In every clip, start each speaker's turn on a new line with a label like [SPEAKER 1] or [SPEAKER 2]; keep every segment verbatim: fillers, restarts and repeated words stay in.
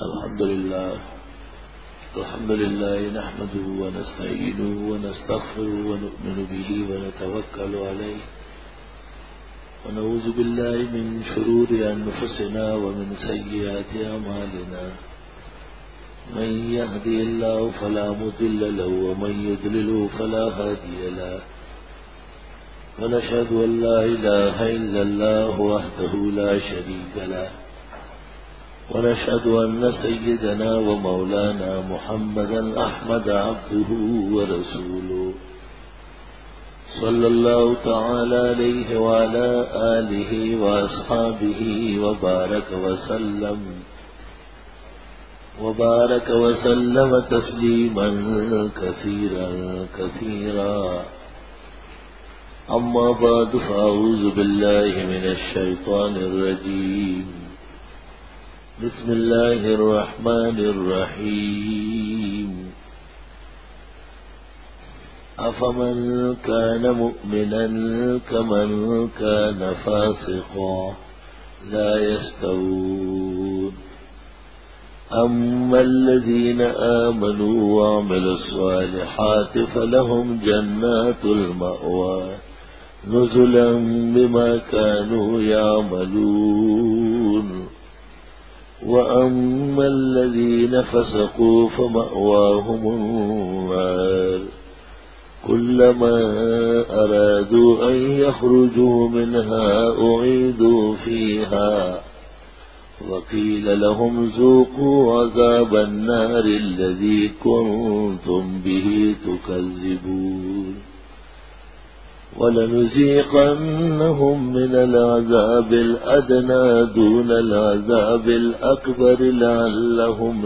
[SPEAKER 1] الحمد لله الحمد لله نحمده ونستعينه ونستغفره ونؤمن به ونتوكل عليه ونعوذ بالله من شرور أنفسنا ومن سيئات أعمالنا من يهدي الله فلا مضل له ومن يضلل فلا هادي له ونشهد أن لا إله إلا الله وحده لا شريك له ونشهد أن سيدنا ومولانا محمدا أحمد عبده ورسوله صلى الله تعالى عليه وعلى آله وأصحابه وبارك وسلم وبارك وسلم تسليما كثيرا كثيرا أما بعد فأعوذ بالله من الشيطان الرجيم بسم الله الرحمن الرحيم أفمن كان مؤمنا كمن كان فاسقا لا يستوون أما الذين آمنوا وعملوا الصالحات فلهم جنات المأوى نزلا بما كانوا يعملون وأما الذين فسقوا فمأواهم النار كلما أرادوا أن يخرجوا منها أعيدوا فيها وقيل لهم ذوقوا عذاب النار الذي كنتم به تكذبون ولنذيقنهم من العذاب الأدنى دون العذاب الأكبر لعلهم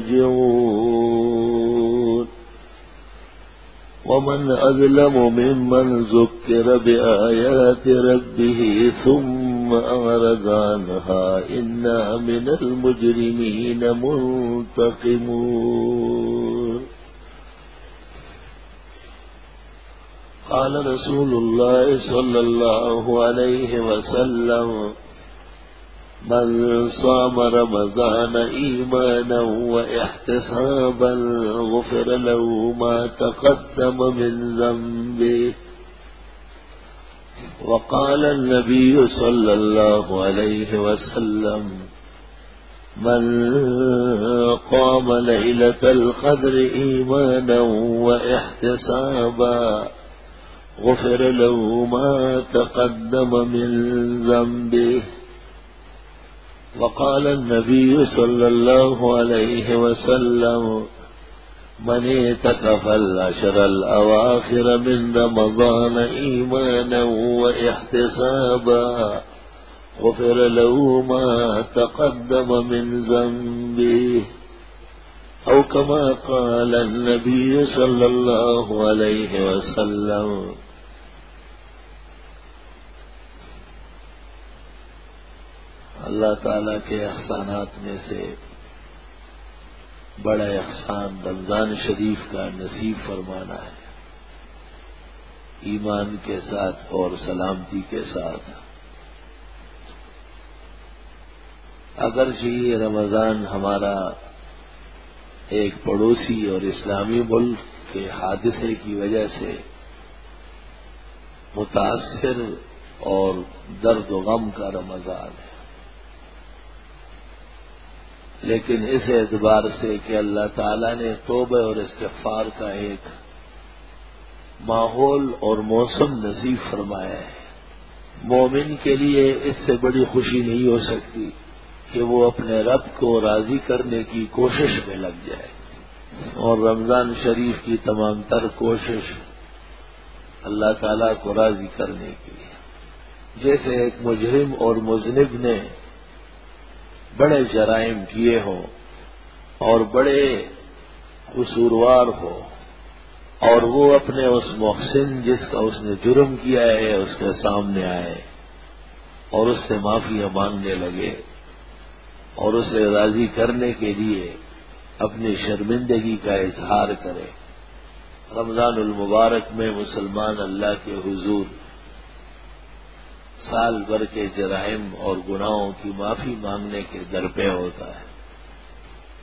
[SPEAKER 1] يرجعون ومن أظلم ممن ذكر بآيات ربه ثم أعرض عنها إنا من المجرمين منتقمون قال رسول الله صلى الله عليه وسلم من صام رمضان إيمانا واحتسابا غفر له ما تقدم من ذنبه وقال النبي صلى الله عليه وسلم من قام ليلة القدر إيمانا واحتسابا غفر له ما تقدم من ذنبه وقال النبي صلى الله عليه وسلم من اعتكف العشر الأواخر من رمضان إيمانا واحتسابا غفر له ما تقدم من ذنبه أو كما قال النبي صلى الله عليه وسلم. اللہ تعالیٰ کے احسانات میں سے بڑا احسان رمضان شریف کا نصیب فرمانا ہے، ایمان کے ساتھ اور سلامتی کے ساتھ. اگرچہ یہ رمضان ہمارا ایک پڑوسی اور اسلامی ملک کے حادثے کی وجہ سے متاثر اور درد و غم کا رمضان ہے، لیکن اس اعتبار سے کہ اللہ تعالیٰ نے توبہ اور استغفار کا ایک ماحول اور موسم نصیب فرمایا ہے، مومن کے لیے اس سے بڑی خوشی نہیں ہو سکتی کہ وہ اپنے رب کو راضی کرنے کی کوشش میں لگ جائے. اور رمضان شریف کی تمام تر کوشش اللہ تعالیٰ کو راضی کرنے کی ہے. جیسے ایک مجرم اور مذنب نے بڑے جرائم کیے ہوں اور بڑے قصوروار ہو، اور وہ اپنے اس محسن جس کا اس نے جرم کیا ہے اس کے سامنے آئے اور اس سے معافی مانگنے لگے اور اسے راضی کرنے کے لیے اپنی شرمندگی کا اظہار کرے. رمضان المبارک میں مسلمان اللہ کے حضور سال بھر کے جرائم اور گناہوں کی معافی مانگنے کے درپے ہوتا ہے.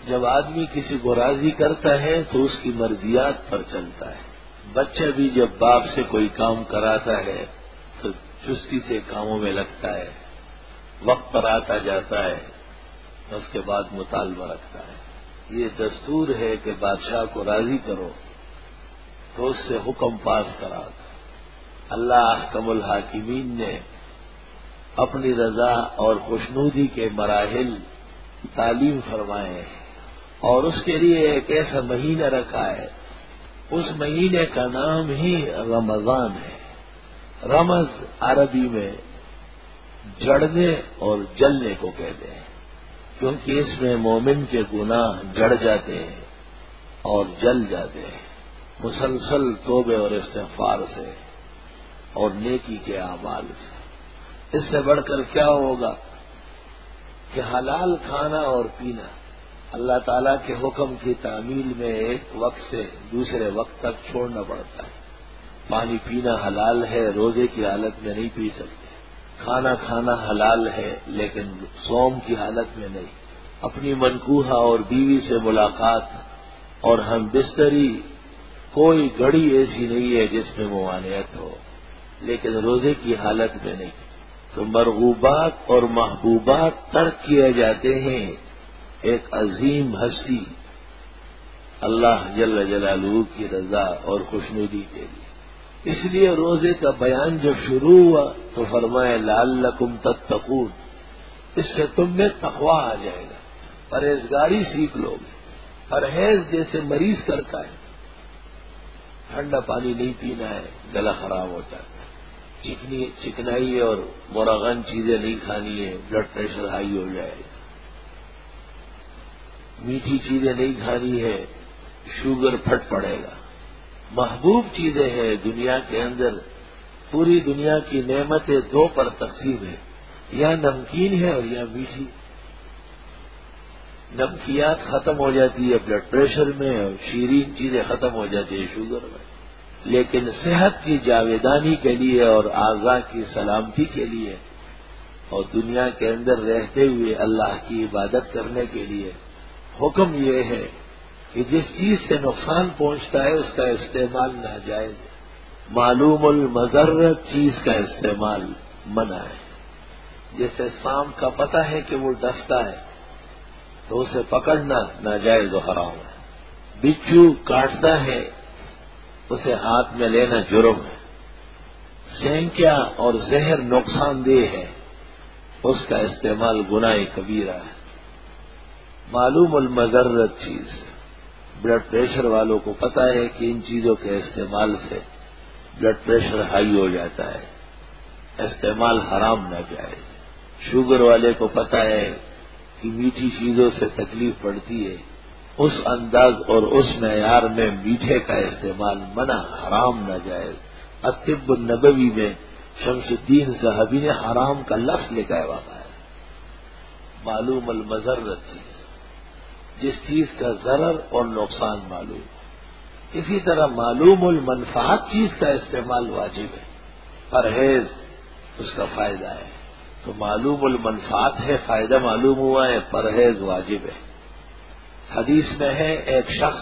[SPEAKER 1] جب آدمی کسی کو راضی کرتا ہے تو اس کی مرضیات پر چلتا ہے. بچہ بھی جب باپ سے کوئی کام کراتا ہے تو چستی سے کاموں میں لگتا ہے، وقت پر آتا جاتا ہے، اس کے بعد مطالبہ رکھتا ہے. یہ دستور ہے کہ بادشاہ کو راضی کرو تو اس سے حکم پاس کرا. اللہ احکم الحاکمین نے اپنی رضا اور خوشنودی کے مراحل تعلیم فرمائے ہیں اور اس کے لیے ایک ایسا مہینہ رکھا ہے. اس مہینے کا نام ہی رمضان ہے. رمض عربی میں جڑنے اور جلنے کو کہتے ہیں، کیونکہ اس میں مومن کے گناہ جڑ جاتے ہیں اور جل جاتے ہیں مسلسل توبے اور استغفار سے اور نیکی کے اعمال سے. اس سے بڑھ کر کیا ہوگا کہ حلال کھانا اور پینا اللہ تعالیٰ کے حکم کی تعمیل میں ایک وقت سے دوسرے وقت تک چھوڑنا پڑتا ہے. پانی پینا حلال ہے، روزے کی حالت میں نہیں پی سکتے. کھانا کھانا حلال ہے لیکن صوم کی حالت میں نہیں. اپنی منکوحہ اور بیوی سے ملاقات اور ہم بستری کوئی گھڑی ایسی نہیں ہے جس میں ممانعت ہو، لیکن روزے کی حالت میں نہیں. تو مرغوبات اور محبوبات ترک کیے جاتے ہیں ایک عظیم ہستی اللہ جل جلالہ کی رضا اور خوشنودی کے لیے. اس لیے روزے کا بیان جب شروع ہوا تو فرمایا لعلکم تتقون، اس سے تم میں تقوی آ جائے گا، پرہیزگاری سیکھ لو گے. پرہیز جیسے مریض کرتا ہے، ٹھنڈا پانی نہیں پینا ہے، گلا خراب ہوتا ہے. چکنی چکنائی اور مرغن چیزیں نہیں کھانی ہے، بلڈ پریشر ہائی ہو جائے گا. میٹھی چیزیں نہیں کھانی ہے، شوگر پھٹ پڑے گا. محبوب چیزیں ہیں دنیا کے اندر. پوری دنیا کی نعمتیں دو پر تقسیم ہے، یا نمکین ہے اور یا میٹھی. نمکیات ختم ہو جاتی ہے بلڈ پریشر میں اور شیرین چیزیں ختم ہو جاتی ہے شوگر میں. لیکن صحت کی جاویدانی کے لیے اور اعضاء کی سلامتی کے لیے اور دنیا کے اندر رہتے ہوئے اللہ کی عبادت کرنے کے لیے حکم یہ ہے کہ جس چیز سے نقصان پہنچتا ہے اس کا استعمال ناجائز ہے. معلوم المضرت چیز کا استعمال منع ہے. جیسے سانپ کا پتہ ہے کہ وہ ڈستا ہے تو اسے پکڑنا ناجائز و حرام ہے. بچھو کاٹتا ہے اسے ہاتھ میں لینا جرم ہے. سینکیا اور زہر نقصان دہ ہے، اس کا استعمال گناہ کبیرہ ہے. معلوم المضرت چیز، بلڈ پریشر والوں کو پتہ ہے کہ ان چیزوں کے استعمال سے بلڈ پریشر ہائی ہو جاتا ہے، استعمال حرام نہ جائے. شوگر والے کو پتہ ہے کہ میٹھی چیزوں سے تکلیف پڑتی ہے، اس انداز اور اس معیار میں میٹھے کا استعمال منع، حرام نہ جائے. الطب النبوی میں شمس الدین ذہبی نے حرام کا لفظ لکھا ہوا ہے. معلوم المضرت چیز، جس چیز کا ضرر اور نقصان معلوم. اسی طرح معلوم المنفعت چیز کا استعمال واجب ہے. پرہیز اس کا فائدہ ہے تو معلوم المنفعت ہے، فائدہ معلوم ہوا ہے، پرہیز واجب ہے. حدیث میں ہے ایک شخص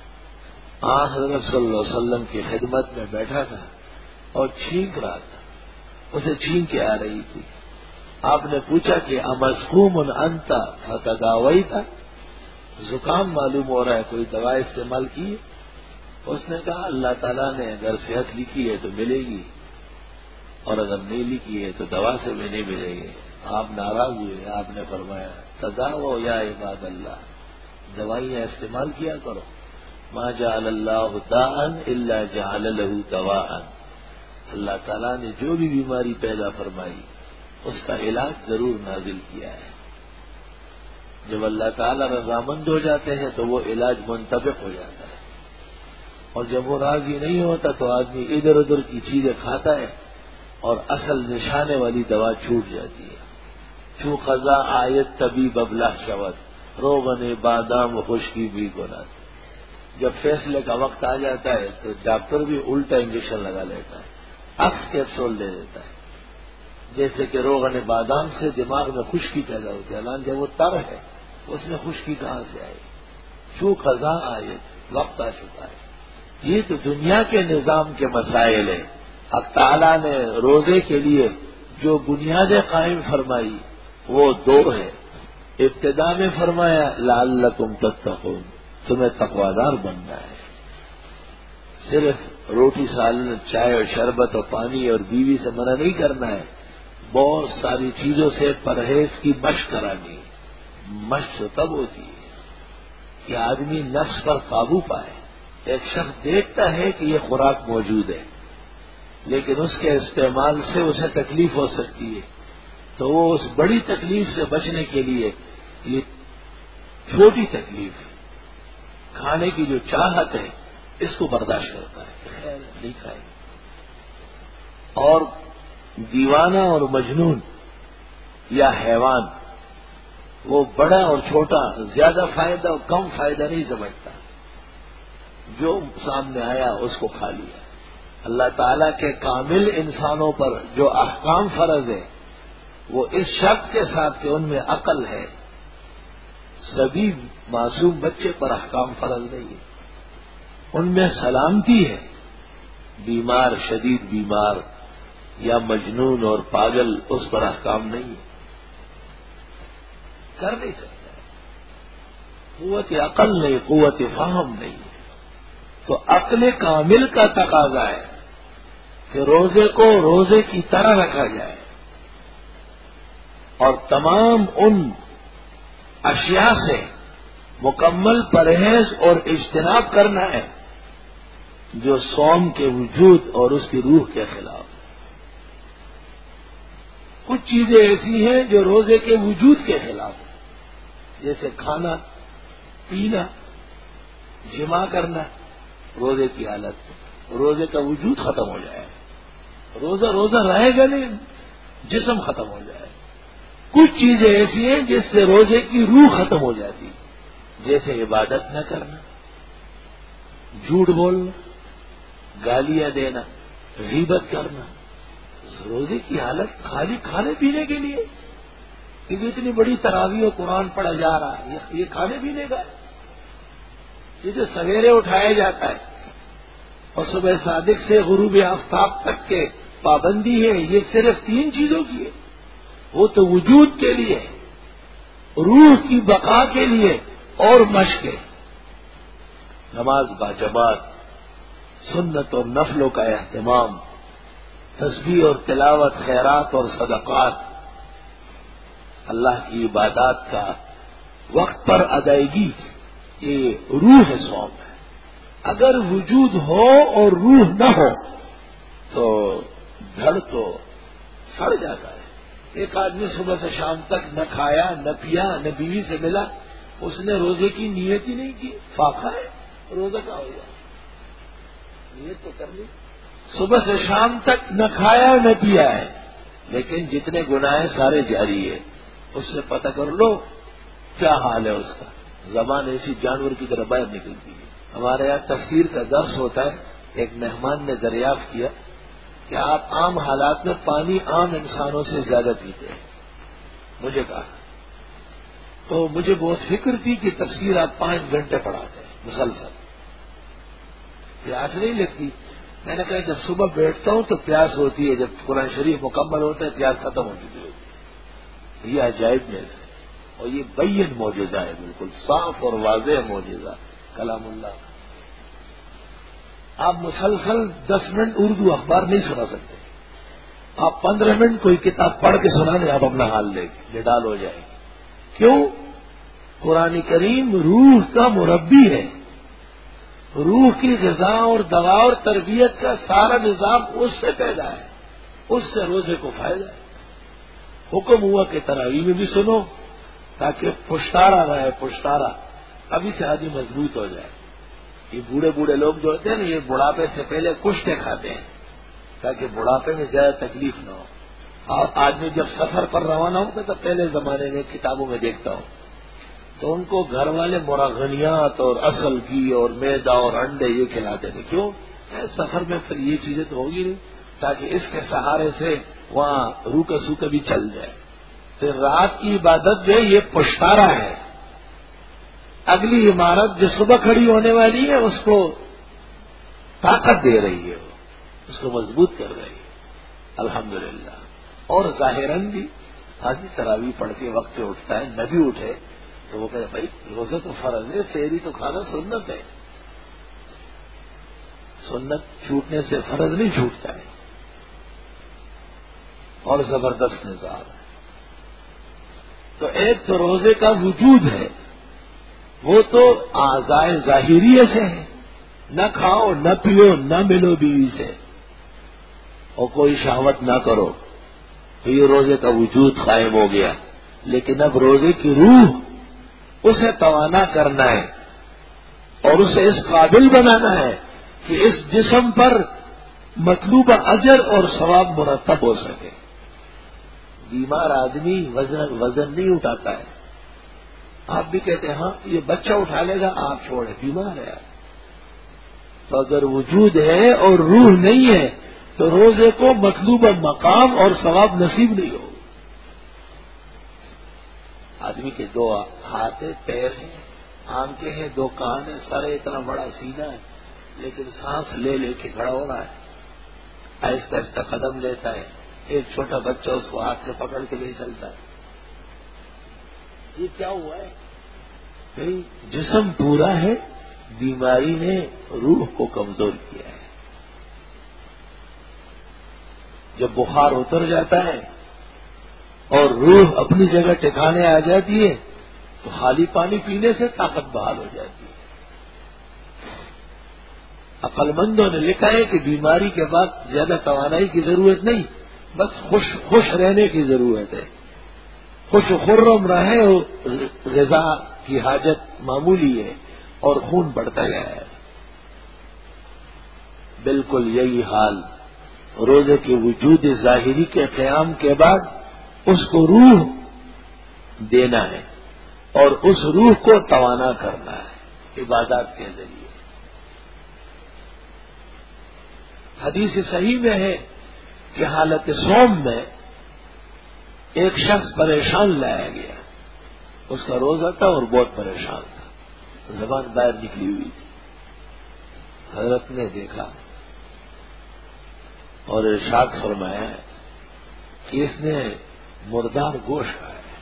[SPEAKER 1] آن حضرت صلی اللہ علیہ وسلم کی خدمت میں بیٹھا تھا اور چھینک رہا تھا، اسے چھینک کے آ رہی تھی. آپ نے پوچھا کہ امسقوم انت فتداویت، زکام معلوم ہو رہا ہے، کوئی دوا استعمال کی ہے؟ اس نے کہا اللہ تعالیٰ نے اگر صحت لکھی ہے تو ملے گی اور اگر نہیں لکھی ہے تو دوا سے بھی نہیں ملے گی. آپ ناراض ہوئے. آپ نے فرمایا تداو یا عباد اللہ، دوائیاں استعمال کیا کرو. ما جعل اللہ داء الا جعل له دواء، اللہ تعالیٰ نے جو بھی بیماری پیدا فرمائی اس کا علاج ضرور نازل کیا ہے. جب اللہ تعالیٰ رضامند ہو جاتے ہیں تو وہ علاج منطبق ہو جاتا ہے، اور جب وہ راضی نہیں ہوتا تو آدمی ادھر ادھر کی چیزیں کھاتا ہے اور اصل نشانے والی دوا چھوٹ جاتی ہے. چوں قضا آیت طبیب ابلہ شود، روغن بادام خشکی بھی گنات. جب فیصلے کا وقت آ جاتا ہے تو ڈاکٹر بھی الٹا انجیکشن لگا لیتا ہے، عکس کیپسول دے دیتا ہے. جیسے کہ روغن بادام سے دماغ میں خشکی پیدا ہوتی ہے، حالانکہ وہ تر ہے، اس میں خشکی کہاں سے آئے؟ چو قضا آئے وقت آ چکا ہے. یہ تو دنیا کے نظام کے مسائل ہیں. حق تعالیٰ نے روزے کے لیے جو بنیادیں قائم فرمائی وہ دو ہے. ابتدا میں فرمایا لعلکم تتقون، تمہیں تقوادار بننا ہے. صرف روٹی سالن چائے اور شربت اور پانی اور بیوی سے منع نہیں کرنا ہے، بہت ساری چیزوں سے پرہیز کی مشق کرانی. مشق تب ہوتی ہے کہ آدمی نفس پر قابو پائے. ایک شخص دیکھتا ہے کہ یہ خوراک موجود ہے لیکن اس کے استعمال سے اسے تکلیف ہو سکتی ہے، تو وہ اس بڑی تکلیف سے بچنے کے لیے یہ چھوٹی تکلیف کھانے کی جو چاہت ہے اس کو برداشت کرتا ہے، خیر نہیں کھائے. اور دیوانہ اور مجنون یا حیوان وہ بڑا اور چھوٹا زیادہ فائدہ اور کم فائدہ نہیں سمجھتا، جو سامنے آیا اس کو کھا لیا. اللہ تعالیٰ کے کامل انسانوں پر جو احکام فرض ہے وہ اس شرط کے ساتھ کہ ان میں عقل ہے. سبھی معصوم بچے پر احکام فرض نہیں ہے، ان میں سلامتی ہے. بیمار شدید بیمار یا مجنون اور پاگل اس پر احکام نہیں ہے، کر نہیں سکتا. قوت عقل نہیں، قوت فہم نہیں ہے. تو عقل کامل کا تقاضا ہے کہ روزے کو روزے کی طرح رکھا جائے اور تمام ان اشیاء سے مکمل پرہیز اور اجتناب کرنا ہے جو صوم کے وجود اور اس کی روح کے خلاف. کچھ چیزیں ایسی ہیں جو روزے کے وجود کے خلاف ہیں، جیسے کھانا پینا جمع کرنا. روزے کی حالت روزے کا وجود ختم ہو جائے، روزہ روزہ رہے گا نہیں، جسم ختم ہو جائے. کچھ چیزیں ایسی ہیں جس سے روزے کی روح ختم ہو جاتی، جیسے عبادت نہ کرنا، جھوٹ بولنا، گالیاں دینا، غیبت کرنا. روزے کی حالت خالی کھانے پینے کے لیے، کیونکہ اتنی بڑی تراویح و قرآن پڑھا جا رہا ہے، یہ کھانے پینے کا ہے. یہ جو سویرے اٹھایا جاتا ہے اور صبح صادق سے غروب آفتاب تک کے پابندی ہے، یہ صرف تین چیزوں کی ہے. وہ تو وجود کے لیے، روح کی بقا کے لیے اور مشق ہے. نماز باجماعت، سنت اور نفلوں کا اہتمام، تسبیح اور تلاوت، خیرات اور صدقات، اللہ کی عبادات کا وقت پر ادائیگی، یہ روح ہے صوم ہے. اگر وجود ہو اور روح نہ ہو تو دھڑ تو سڑ جاتا ہے. ایک آدمی صبح سے شام تک نہ کھایا نہ پیا نہ بیوی سے ملا، اس نے روزے کی نیت ہی نہیں کی، فاقہ ہے، روزہ کا ہو گیا. نیت تو کر لی، صبح سے شام تک نہ کھایا نہ پیا ہے لیکن جتنے گناہ سارے جاری ہے. اس سے پتہ کر لو کیا حال ہے اس کا. زبان ایسی جانور کی طرح باہر نکلتی ہے. ہمارے یہاں تفسیر کا درس ہوتا ہے. ایک مہمان نے دریافت کیا کہ آپ عام حالات میں پانی عام انسانوں سے زیادہ پیتے ہیں. مجھے کہا تو مجھے بہت فکر تھی کہ تفسیر آپ پانچ گھنٹے پڑھاتے ہیں مسلسل، پیاس نہیں لگتی. میں نے کہا جب صبح بیٹھتا ہوں تو پیاس ہوتی ہے، جب قرآن شریف مکمل ہوتا ہے پیاس ختم ہو چکی ہوتی ہے. یہ عجائب میں سے، اور یہ بین معجزہ ہے، بالکل صاف اور واضح معجزہ کلام اللہ. آپ مسلسل دس منٹ اردو اخبار نہیں سنا سکتے. آپ پندرہ منٹ کوئی کتاب پڑھ کے سنا دیں، آپ اپنا حال لے کے ڈال ہو جائے گی. کیوں؟ قرآن کریم روح کا مربی ہے. روح کی غذا اور دوا اور تربیت کا سارا نظام اس سے پیدا ہے، اس سے روزے کو فائدہ ہے. حکم ہوا کہ تراویح میں بھی سنو تاکہ پشتارا رہے، پشتارا ابھی سے آدمی مضبوط ہو جائے. یہ بوڑھے بوڑھے لوگ جو ہوتے ہیں نا، یہ بڑھاپے سے پہلے کشتے کھاتے ہیں تاکہ بڑھاپے میں زیادہ تکلیف نہ ہو. اور آدمی جب سفر پر روانہ ہوتا تو پہلے زمانے میں کتابوں میں دیکھتا ہوں تو ان کو گھر والے مراغنیات اور اصل کی اور میدا اور انڈے یہ کھلاتے تھے. کیوں؟ سفر میں پھر یہ چیزیں تو ہوگی نہیں، تاکہ اس کے سہارے سے وہاں روکا سوکا بھی چل جائے. پھر رات کی عبادت جو ہے یہ پشتارا ہے. اگلی عمارت جو صبح کھڑی ہونے والی ہے اس کو طاقت دے رہی ہے، وہ اس کو مضبوط کر رہی ہے الحمدللہ۔ اور ظاہراً بھی آدمی تراویح پڑھ کے وقت پہ اٹھتا ہے، نہ بھی اٹھے تو وہ کہے بھائی روزہ تو فرض ہے، سحری تو کھانا سنت ہے، سنت چھوٹنے سے فرض نہیں چھوٹتا ہے، اور زبردست نظام ہے۔ تو ایک تو روزے کا وجود ہے، وہ تو اعضائے ظاہریے سے ہے، نہ کھاؤ نہ پیو نہ ملو بیوی سے اور کوئی شہوت نہ کرو، تو یہ روزے کا وجود قائم ہو گیا۔ لیکن اب روزے کی روح اسے توانا کرنا ہے اور اسے اس قابل بنانا ہے کہ اس جسم پر مطلوبہ اجر اور ثواب مرتب ہو سکے۔ بیمار آدمی وزن وزن نہیں اٹھاتا ہے، آپ بھی کہتے ہیں ہاں یہ بچہ اٹھا لے گا، آپ چھوڑے، بیمار ہے۔ تو اگر وجود ہے اور روح نہیں ہے تو روزے کو مطلوبہ مقام اور ثواب نصیب نہیں ہو۔ آدمی کے دو ہاتھ ہیں، پیر ہیں، آنکھیں ہیں، دو کان ہیں، سر ہے، اتنا بڑا سینہ ہے، لیکن سانس لے لے کے کھڑا ہو رہا ہے، آہستہ آہستہ قدم لیتا ہے، ایک چھوٹا بچہ اس کو ہاتھ سے پکڑ کے لے چلتا ہے۔ یہ کیا ہوا ہے؟ بھئی جسم پورا ہے، بیماری نے روح کو کمزور کیا ہے۔ جب بخار اتر جاتا ہے اور روح اپنی جگہ ٹھکانے آ جاتی ہے تو خالی پانی پینے سے طاقت بحال ہو جاتی ہے۔ عقل مندوں نے لکھا ہے کہ بیماری کے بعد زیادہ توانائی کی ضرورت نہیں، بس خوش خوش رہنے کی ضرورت ہے، خوش و خرم رہے، غذا کی حاجت معمولی ہے اور خون بڑھتا گیا ہے۔ بالکل یہی حال روزے کے وجود ظاہری کے قیام کے بعد اس کو روح دینا ہے اور اس روح کو توانا کرنا ہے عبادات کے ذریعے۔ حدیث صحیح میں ہے کہ حالت صوم میں ایک شخص پریشان لایا گیا، اس کا روزہ تھا اور بہت پریشان تھا، زبان باہر نکلی ہوئی تھی۔ حضرت نے دیکھا اور ارشاد فرمایا کہ اس نے مردار گوشت کھایا ہے۔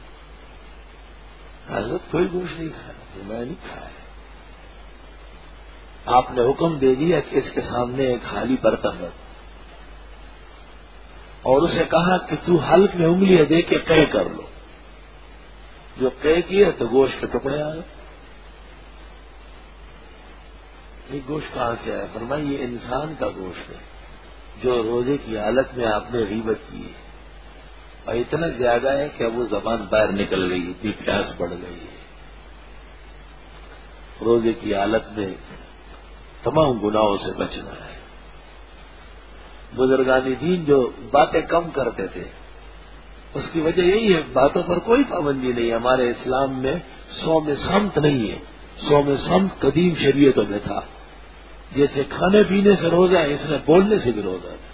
[SPEAKER 1] حضرت کوئی گوشت نہیں کھایا، میں نہیں کھایا۔ آپ نے حکم دے دیا کہ اس کے سامنے ایک خالی برتن رکھ اور اسے کہا کہ تو حلق میں انگلیاں دے کے قے کر لو، جو قے کیے تو گوشت کے ٹکڑے آ گئے۔ یہ گوشت کہاں سے آیا؟ فرمایا یہ انسان کا گوشت ہے جو روزے کی حالت میں آپ نے غیبت کی ہے، اور اتنا زیادہ ہے کہ اب وہ زبان باہر نکل گئی، اتنی پیاس بڑھ گئی ہے۔ روزے کی حالت میں تمام گناہوں سے بچنا ہے۔ بزرگان دین جو باتیں کم کرتے تھے اس کی وجہ یہی ہے، باتوں پر کوئی پابندی نہیں۔ ہمارے اسلام میں صوم صمت نہیں ہے، صوم صمت قدیم شریعتوں میں تھا، جیسے کھانے پینے سے روزہ ہے، اس نے بولنے سے بھی روزہ ہے۔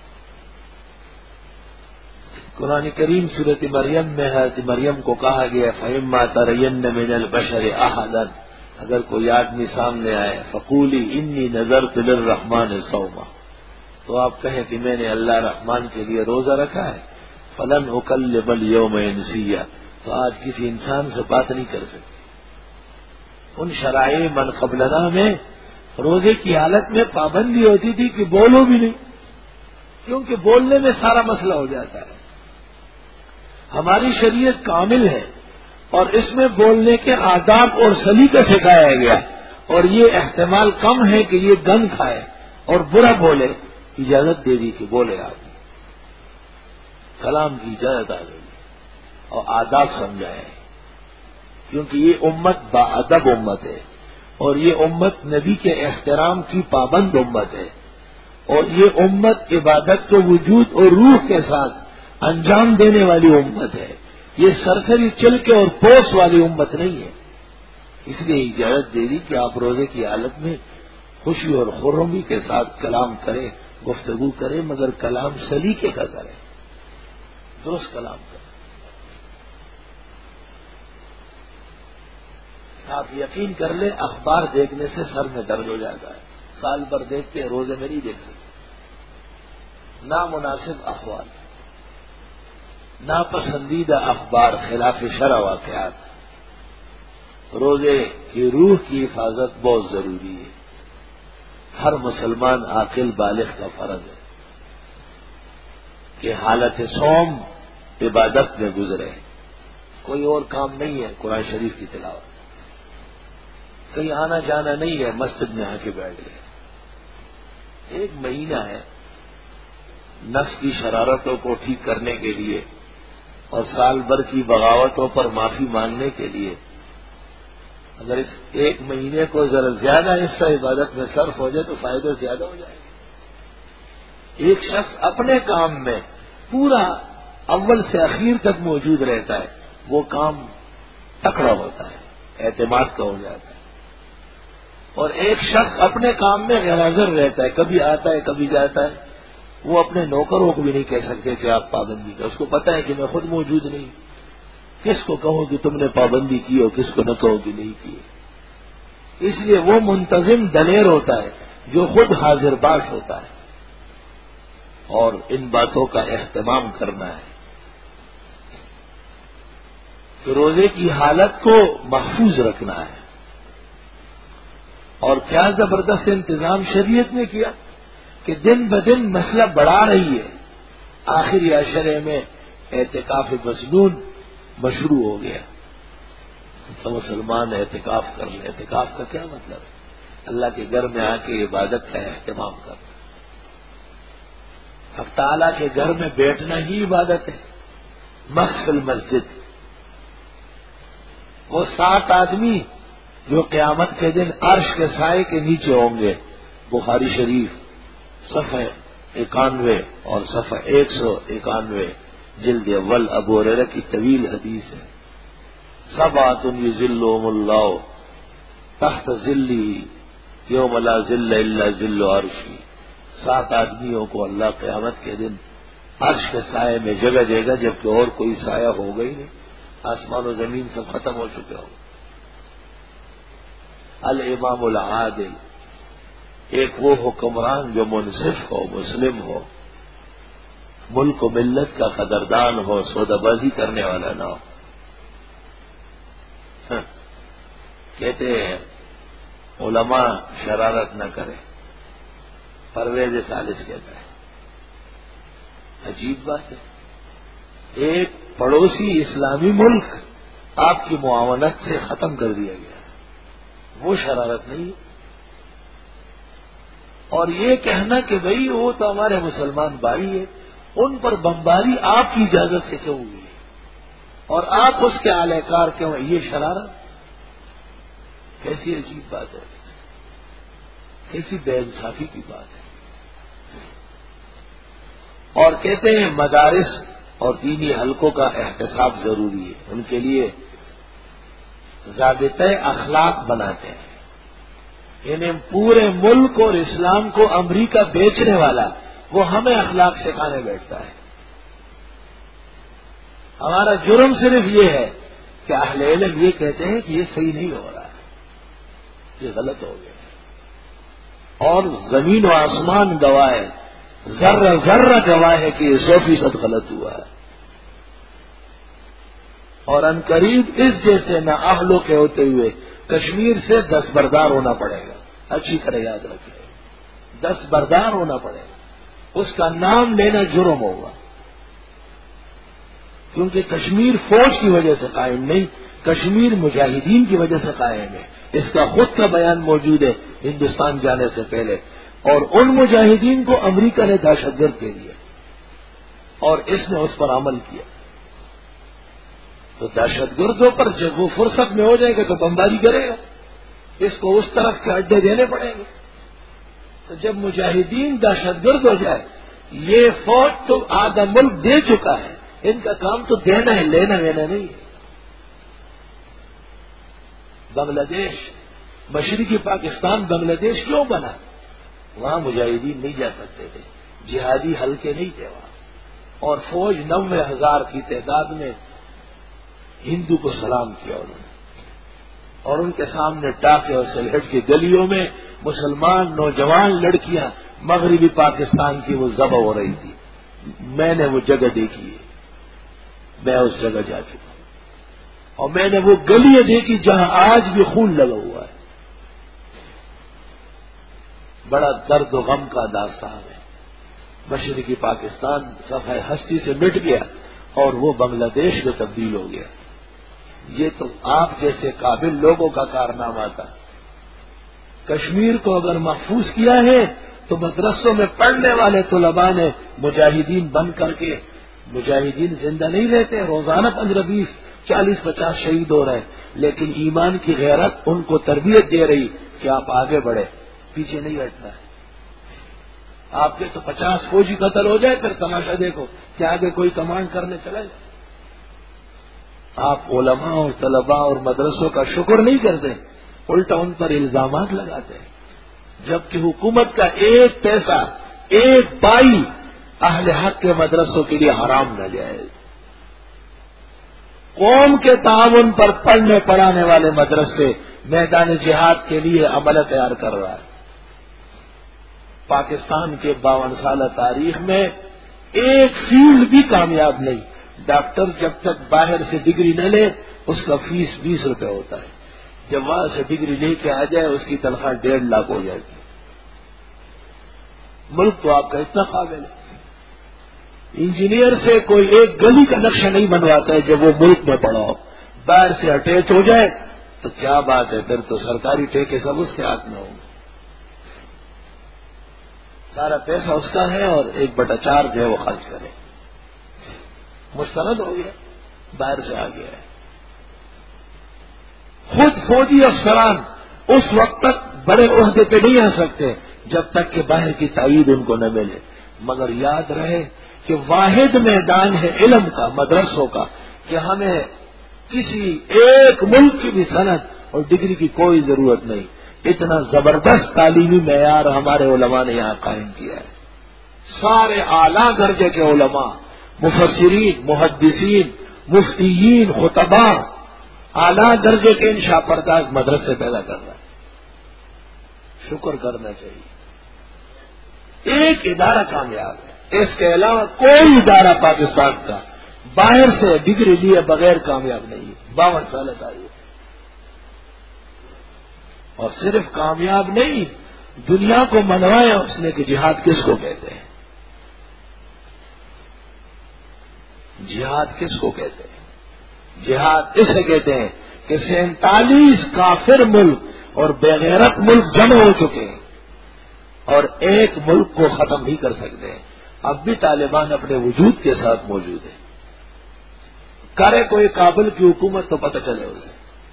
[SPEAKER 1] قرآن کریم سورۃ مریم میں حضرت مریم کو کہا گیا فَإِمَّا تَرَيَنَّ مِنَ الْبَشَرِ أَحَدًا، اگر کوئی آدمی سامنے آئے فقولی انی نذرت للرحمن صوما، تو آپ کہیں کہ میں نے اللہ رحمان کے لیے روزہ رکھا ہے، فلن اکلم اليوم انسیا، تو آج کسی انسان سے بات نہیں کر سکتی۔ ان شرائع من قبلنا میں روزے کی حالت میں پابندی ہوتی تھی کہ بولو بھی نہیں، کیونکہ بولنے میں سارا مسئلہ ہو جاتا ہے۔ ہماری شریعت کامل ہے اور اس میں بولنے کے آداب اور سلیقہ سکھایا گیا، اور یہ احتمال کم ہے کہ یہ گند کھائے اور برا بولے، اجازت دے دی کہ بولے آدمی، کلام کی اجازت آ گئی اور آداب سمجھائے، کیونکہ یہ امت باادب امت ہے اور یہ امت نبی کے احترام کی پابند امت ہے، اور یہ امت عبادت کو وجود اور روح کے ساتھ انجام دینے والی امت ہے، یہ سرسری چل کے اور پوس والی امت نہیں ہے۔ اس لیے اجازت دے دی کہ آپ روزے کی حالت میں خوشی اور خرمی کے ساتھ کلام کریں، گفتگو کریں، مگر کلام سلیقے کا کریں، درست کلام کریں۔ آپ یقین کر لیں اخبار دیکھنے سے سر میں درد ہو جاتا ہے. سال بھر دیکھتے ہیں روزے میں نہیں دیکھ سکتے. نامناسب احوال، ناپسندیدہ اخبار، خلاف شرع واقعات. روزے کی روح کی حفاظت بہت ضروری ہے. ہر مسلمان عاقل بالغ کا فرض ہے کہ حالت صوم عبادت میں گزرے. کوئی اور کام نہیں ہے. قرآن شریف کی تلاوت، کہیں آنا جانا نہیں ہے، مسجد میں آ کے بیٹھ گئے. ایک مہینہ ہے نفس کی شرارتوں کو ٹھیک کرنے کے لیے اور سال بھر کی بغاوتوں پر معافی مانگنے کے لیے. اگر اس ایک مہینے کو ذرا زیادہ حصہ عبادت میں صرف ہو جائے تو فائدے زیادہ ہو جائے گے. ایک شخص اپنے کام میں پورا اول سے اخیر تک موجود رہتا ہے، وہ کام تکڑا ہوتا ہے، اعتماد کا ہو جاتا ہے. اور ایک شخص اپنے کام میں غیر حاضر رہتا ہے، کبھی آتا ہے کبھی جاتا ہے، وہ اپنے نوکروں کو بھی نہیں کہہ سکتے کہ آپ پابندی کا. اس کو پتا ہے کہ میں خود موجود نہیں، کس کو کہوں کہ تم نے پابندی کی اور کس کو نہ کہو کہ نہیں کی. اس لیے وہ منتظم دلیر ہوتا ہے جو خود حاضر باش ہوتا ہے اور ان باتوں کا اہتمام کرنا ہے کہ روزے کی حالت کو محفوظ رکھنا ہے. اور کیا زبردست انتظام شریعت نے کیا کہ دن بدن مسئلہ بڑھا رہی ہے. آخری عشرے میں اعتکاف مسنون مشروع ہو گیا تو مسلمان اعتکاف کر لیں. اعتکاف کا کیا مطلب ہے؟ اللہ کے گھر میں آ کے عبادت کا اہتمام کرنا. اب تعالیٰ کے گھر میں بیٹھنا ہی عبادت ہے. مقصد مسجد، وہ سات آدمی جو قیامت کے دن عرش کے سائے کے نیچے ہوں گے. بخاری شریف صفحہ اکانوے اور صفحہ ایک سو اکانوے جلد اول ابو ہریرہ کی طویل حدیث ہے. سبعۃ یظلهم اللہ تحت ظلہ یوم لا ظل الا ظل عرشی. سات آدمیوں کو اللہ قیامت کے دن عرش کے سائے میں جگہ دے گا جبکہ اور کوئی سایہ ہوگا ہی نہیں. آسمان و زمین سب ختم ہو چکے ہوں. الامام العادل، ایک وہ حکمران جو منصف ہو، مسلم ہو، ملک و ملت کا قدردان ہو، سودا بازی کرنے والا نہ ہو. کہتے ہیں علماء شرارت نہ کرے، پرویز سالس کہتا ہے. عجیب بات ہے، ایک پڑوسی اسلامی ملک آپ کی معاونت سے ختم کر دیا گیا، وہ شرارت نہیں. اور یہ کہنا کہ بھئی وہ تو ہمارے مسلمان بھائی ہیں، ان پر بمباری آپ کی اجازت سے کیوں ہوئی اور آپ اس کے اعلی کار کیوں ہیں، یہ شرارت. کیسی عجیب بات ہے، کیسی بے انصافی کی بات ہے. اور کہتے ہیں مدارس اور دینی حلقوں کا احتساب ضروری ہے، ان کے لیے ضابطۂ اخلاق بناتے ہیں. یعنی پورے ملک اور اسلام کو امریکہ بیچنے والا وہ ہمیں اخلاق سکھانے بیٹھتا ہے. ہمارا جرم صرف یہ ہے کہ اہل علم یہ کہتے ہیں کہ یہ صحیح نہیں ہو رہا ہے، یہ غلط ہو گیا. اور زمین و آسمان گواہ ہے، ذرہ ذرہ گواہ ہے کہ یہ سو فیصد غلط ہوا ہے. اور عنقریب اس جیسے نہ اہلوں کے ہوتے ہوئے کشمیر سے دستبردار ہونا پڑے گا. اچھی طرح یاد رکھیں، دستبردار ہونا پڑے گا. اس کا نام لینا جرم ہوگا، کیونکہ کشمیر فوج کی وجہ سے قائم نہیں، کشمیر مجاہدین کی وجہ سے قائم ہے. اس کا خود کا بیان موجود ہے ہندوستان جانے سے پہلے. اور ان مجاہدین کو امریکہ نے دہشت گرد کہہ دیا اور اس نے اس پر عمل کیا. تو دہشت گردوں پر جب وہ فرصت میں ہو جائے گا تو بمباری کرے گا، اس کو اس طرف کے اڈے دینے پڑیں گے. تو جب مجاہدین دہشت گرد ہو جائے، یہ فوج تو آدھا ملک دے چکا ہے، ان کا کام تو دینا ہے، لینا لینا نہیں ہے. بنگلہ دیش، مشرقی پاکستان بنگلہ دیش کیوں بنا؟ وہاں مجاہدین نہیں جا سکتے تھے، جہادی حلقے نہیں تھے وہاں. اور فوج نوے ہزار کی تعداد میں ہندو کو سلام کیا انہوں نے. اور ان کے سامنے ڈاکے اور سلہٹ کی گلیوں میں مسلمان نوجوان لڑکیاں مغربی پاکستان کی وہ ذبح ہو رہی تھی. میں نے وہ جگہ دیکھی ہے, میں اس جگہ جا چکا ہوں, اور میں نے وہ گلیاں دیکھی جہاں آج بھی خون لگا ہوا ہے. بڑا درد و غم کا داستان ہے. مشرقی پاکستان صفحہ ہستی سے مٹ گیا اور وہ بنگلہ دیش میں تبدیل ہو گیا. یہ تو آپ جیسے قابل لوگوں کا کارنامہ تھا. کشمیر کو اگر محفوظ کیا ہے تو مدرسوں میں پڑھنے والے طلباء نے مجاہدین بن کر کے, مجاہدین زندہ نہیں رہتے, روزانہ پندرہ بیس چالیس پچاس شہید ہو رہے, لیکن ایمان کی غیرت ان کو تربیت دے رہی کہ آپ آگے بڑھے, پیچھے نہیں ہٹنا ہے. آپ کے تو پچاس فوجی قتل ہو جائے پھر تماشا دیکھو کہ آگے کوئی کمانڈ کرنے چلا جائے. آپ علماء اور طلباء اور مدرسوں کا شکر نہیں کرتے, الٹا ان پر الزامات لگاتے ہیں, جبکہ حکومت کا ایک پیسہ ایک بائی اہل حق کے مدرسوں کے لیے حرام نہ جائے. قوم کے تعاون پر پڑھنے پڑھانے والے مدرسے میدان جہاد کے لیے عملہ تیار کر رہا ہے. پاکستان کے باون سالہ تاریخ میں ایک فیلڈ بھی کامیاب نہیں. ڈاکٹر جب تک باہر سے ڈگری نہ لے اس کا فیس بیس روپے ہوتا ہے, جب وہاں سے ڈگری لے کے آ جائے اس کی تنخواہ ڈیڑھ لاکھ ہو جاتی ہے. ملک تو آپ کا اتنا قابل ہے, انجینئر سے کوئی ایک گلی کا نقشہ نہیں بنواتا ہے جب وہ ملک میں پڑا ہو. باہر سے اٹیچ ہو جائے تو کیا بات ہے, پھر تو سرکاری ٹھیکے سب اس کے ہاتھ میں ہوں گے. سارا پیسہ اس کا ہے اور ایک بٹا چار جو ہے وہ خرچ کرے. مستند ہو گیا, باہر سے آ گیا ہے. خود فوجی افسران اس وقت تک بڑے عہدے پہ نہیں آ سکتے جب تک کہ باہر کی تائید ان کو نہ ملے. مگر یاد رہے کہ واحد میدان ہے علم کا, مدرسوں کا, کہ ہمیں کسی ایک ملک کی بھی صنعت اور ڈگری کی کوئی ضرورت نہیں. اتنا زبردست تعلیمی معیار ہمارے علماء نے یہاں قائم کیا ہے. سارے اعلیٰ درجے کے علماء, مفسرین, محدثین, مفتیین, خطباء, اعلیٰ درجے کے انشاء پرداز مدرسے پیدا کر رہا ہے. شکر کرنا چاہیے. ایک ادارہ کامیاب ہے, اس کے علاوہ کوئی ادارہ پاکستان کا باہر سے ڈگری لیے بغیر کامیاب نہیں ہے. باون سال تاریخ, اور صرف کامیاب نہیں, دنیا کو منوایا اس نے کہ جہاد کس کو کہتے ہیں, جہاد کس کو کہتے ہیں. جہاد اسے کہتے ہیں کہ سینتالیس کافر ملک اور بغیرت ملک جمع ہو چکے ہیں اور ایک ملک کو ختم نہیں کر سکتے ہیں. اب بھی طالبان اپنے وجود کے ساتھ موجود ہیں. کرے کوئی کابل کی حکومت تو پتہ چلے اسے.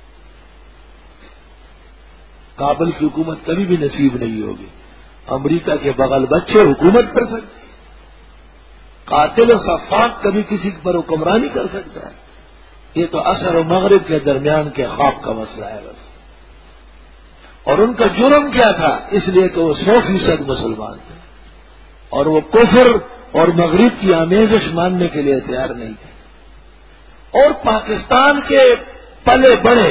[SPEAKER 1] کابل کی حکومت کبھی بھی نصیب نہیں ہوگی. امریکہ کے بغل بچے حکومت کر سکتے ہیں. قاتل و صفاق کبھی کسی پر حکمرانی کر سکتا ہے. یہ تو عصر و مغرب کے درمیان کے خواب کا مسئلہ ہے بس. اور ان کا جرم کیا تھا, اس لیے کہ وہ سو فیصد مسلمان تھے اور وہ کفر اور مغرب کی آمیزش ماننے کے لیے تیار نہیں تھے. اور پاکستان کے پلے بڑے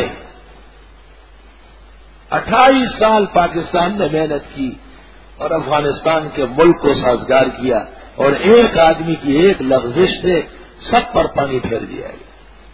[SPEAKER 1] اٹھائیس سال پاکستان نے محنت کی اور افغانستان کے ملک کو سازگار کیا, اور ایک آدمی کی ایک لغزش سے سب پر پانی پھیر دیا گیا.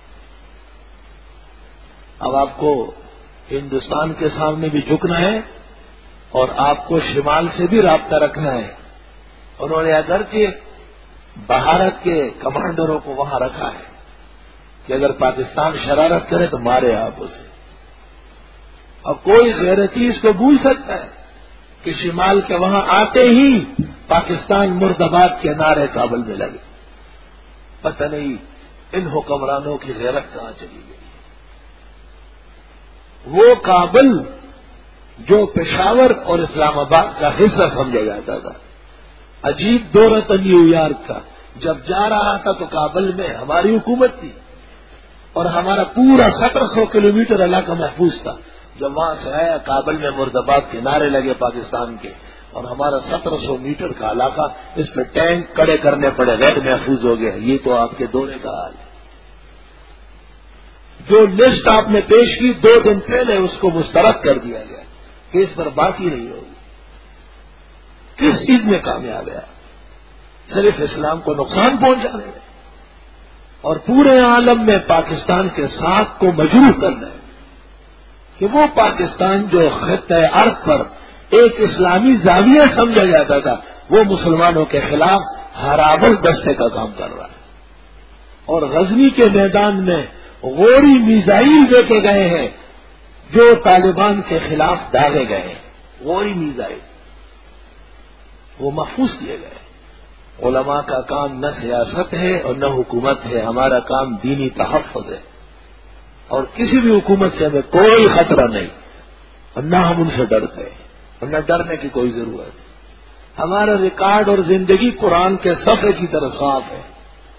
[SPEAKER 1] اب آپ کو ہندوستان کے سامنے بھی جھکنا ہے اور آپ کو شمال سے بھی رابطہ رکھنا ہے. انہوں نے اگرچہ بھارت کے کمانڈروں کو وہاں رکھا ہے کہ اگر پاکستان شرارت کرے تو مارے آپ اسے. اب کوئی غیرتی اس کو بھول سکتا ہے کہ شمال کے وہاں آتے ہی پاکستان مرد آباد کے نعرے کابل میں لگے. پتہ نہیں ان حکمرانوں کی غیرت کہاں چلی گئی. وہ کابل جو پشاور اور اسلام آباد کا حصہ سمجھا جاتا تھا, عجیب دورہ نیو یارک کا, جب جا رہا تھا تو کابل میں ہماری حکومت تھی اور ہمارا پورا سترہ سو کلو میٹر علاقہ محفوظ تھا. جب وہاں سے آیا کابل میں مرد آباد کے نعرے لگے پاکستان کے, اور ہمارا سترہ سو میٹر کا علاقہ اس پہ ٹینک کڑے کرنے پڑے, غیر محفوظ ہو گیا. یہ تو آپ کے دورے کا حال ہے. جو لسٹ آپ نے پیش کی دو دن پہلے اس کو مسترد کر دیا گیا کہ اس پر بات ہی نہیں ہوگی. کس چیز میں کامیاب ہے؟ صرف اسلام کو نقصان پہنچانے میں اور پورے عالم میں پاکستان کے ساتھ کو مجروح کرنا ہے کہ وہ پاکستان جو خطہ ارض پر ایک اسلامی زاویہ سمجھا جاتا تھا وہ مسلمانوں کے خلاف ہرابل دستے کا کام کر رہا ہے. اور غزنی کے میدان میں غوری میزائل دیکھے گئے ہیں جو طالبان کے خلاف داغے گئے ہیں. غوری میزائل وہ محفوظ کیے گئے. علماء کا کام نہ سیاست ہے اور نہ حکومت ہے، ہمارا کام دینی تحفظ ہے اور کسی بھی حکومت سے ہمیں کوئی خطرہ نہیں اور نہ ہم ان سے ڈرتے ہیں اور نہ ڈرنے کی کوئی ضرورت ہے. ہمارا ریکارڈ اور زندگی قرآن کے صفحے کی طرح صاف ہے.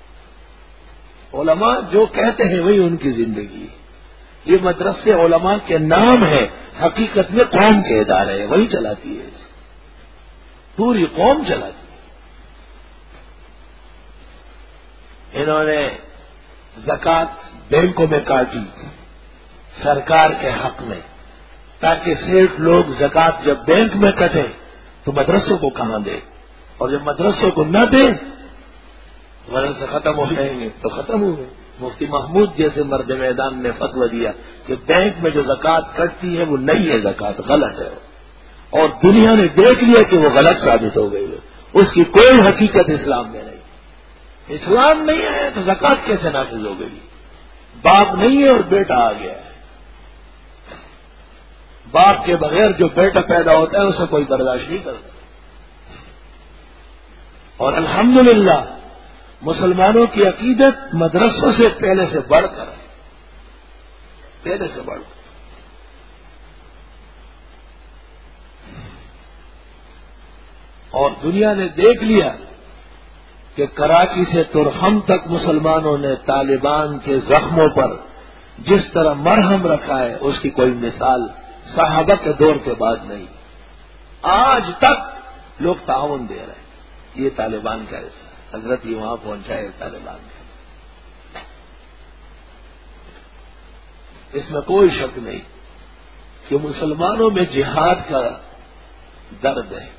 [SPEAKER 1] علماء جو کہتے ہیں وہی ان کی زندگی ہے. یہ مدرسے علماء کے نام ہے، حقیقت میں قوم کے ادارے ہیں، وہی چلاتی ہے، پوری قوم چلاتی ہے. انہوں نے زکوٰۃ بینکوں میں کاٹی سرکار کے حق میں تاکہ سیٹ لوگ زکوٰۃ جب بینک میں کٹے تو مدرسوں کو کہاں دیں اور جب مدرسوں کو نہ دیں مدرسے ختم ہو جائیں گے تو ختم ہو گئے. مفتی محمود جیسے مرد میدان نے فتویٰ دیا کہ بینک میں جو زکوٰۃ کٹتی ہے وہ نہیں ہے، زکوٰۃ غلط ہے اور دنیا نے دیکھ لیا کہ وہ غلط ثابت ہو گئی ہے. اس کی کوئی حقیقت اسلام میں نہیں. اسلام نہیں ہے تو زکوٰۃ کیسے نافذ ہو گئی؟ باپ نہیں ہے اور بیٹا آ گیا ہے. باپ کے بغیر جو بیٹا پیدا ہوتا ہے اسے کوئی برداشت نہیں کرتا. اور الحمدللہ مسلمانوں کی عقیدت مدرسوں سے پہلے سے بڑھ کر ہے، پہلے سے بڑھ کر. اور دنیا نے دیکھ لیا کہ کراچی سے ترخم تک مسلمانوں نے طالبان کے زخموں پر جس طرح مرہم رکھا ہے اس کی کوئی مثال صحابہ کے دور کے بعد نہیں. آج تک لوگ تعاون دے رہے ہیں. یہ طالبان کا ایسا حضرت یہ وہاں پہنچا ہے طالبان کا، اس میں کوئی شک نہیں کہ مسلمانوں میں جہاد کا درد ہے.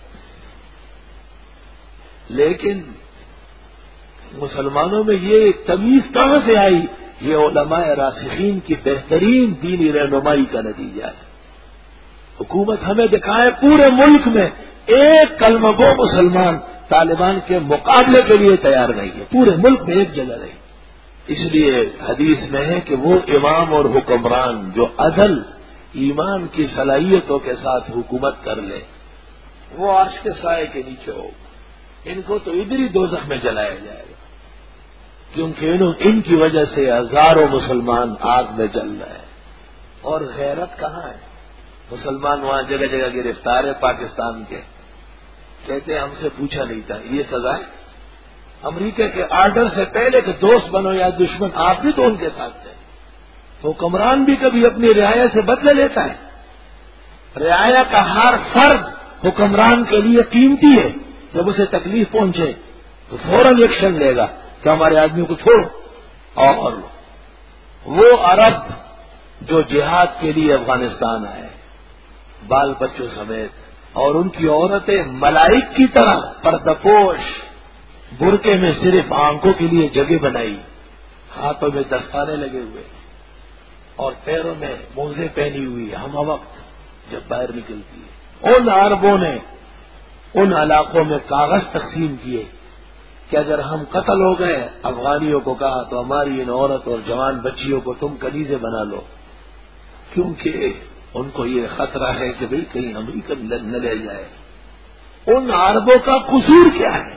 [SPEAKER 1] لیکن مسلمانوں میں یہ تمیز کہاں سے آئی؟ یہ علماء راسخین کی بہترین دینی رہنمائی کا نتیجہ ہے. حکومت ہمیں دکھائے پورے ملک میں ایک کلمہ گو مسلمان طالبان کے مقابلے کے لیے تیار نہیں ہے، پورے ملک میں ایک جگہ نہیں. اس لیے حدیث میں ہے کہ وہ امام اور حکمران جو عدل ایمان کی صلاحیتوں کے ساتھ حکومت کر لے وہ عرش کے سائے کے نیچے ہو. ان کو تو ادھر ہی دوزخ میں جلایا جائے گا کیونکہ انہوں ان کی وجہ سے ہزاروں مسلمان آگ میں جل رہے ہیں. اور غیرت کہاں ہے؟ مسلمان وہاں جگہ جگہ گرفتار ہے پاکستان کے، کہتے ہیں ہم سے پوچھا نہیں تھا. یہ سزا ہے امریکہ کے آرڈر سے پہلے کہ دوست بنو یا دشمن، آپ بھی تو ان کے ساتھ تھے. تو حکمران بھی کبھی اپنی رعایا سے بدلہ لیتا ہے. رعایا کا ہر فرد حکمران کے لیے قیمتی ہے. جب اسے تکلیف پہنچے تو فوراً ایکشن لے گا کہ ہمارے آدمیوں کو چھوڑو. اور وہ عرب جو جہاد کے لیے افغانستان آئے بال بچوں سمیت اور ان کی عورتیں ملائک کی طرح پردپوش برقعے میں صرف آنکھوں کے لیے جگہ بنائی، ہاتھوں میں دستانے لگے ہوئے اور پیروں میں موزے پہنی ہوئی ہم وقت جب باہر نکلتی ہے. ان عربوں نے ان علاقوں میں کاغذ تقسیم کیے کہ اگر ہم قتل ہو گئے افغانیوں کو کہا تو ہماری ان عورت اور جوان بچیوں کو تم کنیزیں بنا لو، کیونکہ ان کو یہ خطرہ ہے کہ بھئی کہیں امریکہ نہ لے جائے. ان عربوں کا قصور کیا ہے؟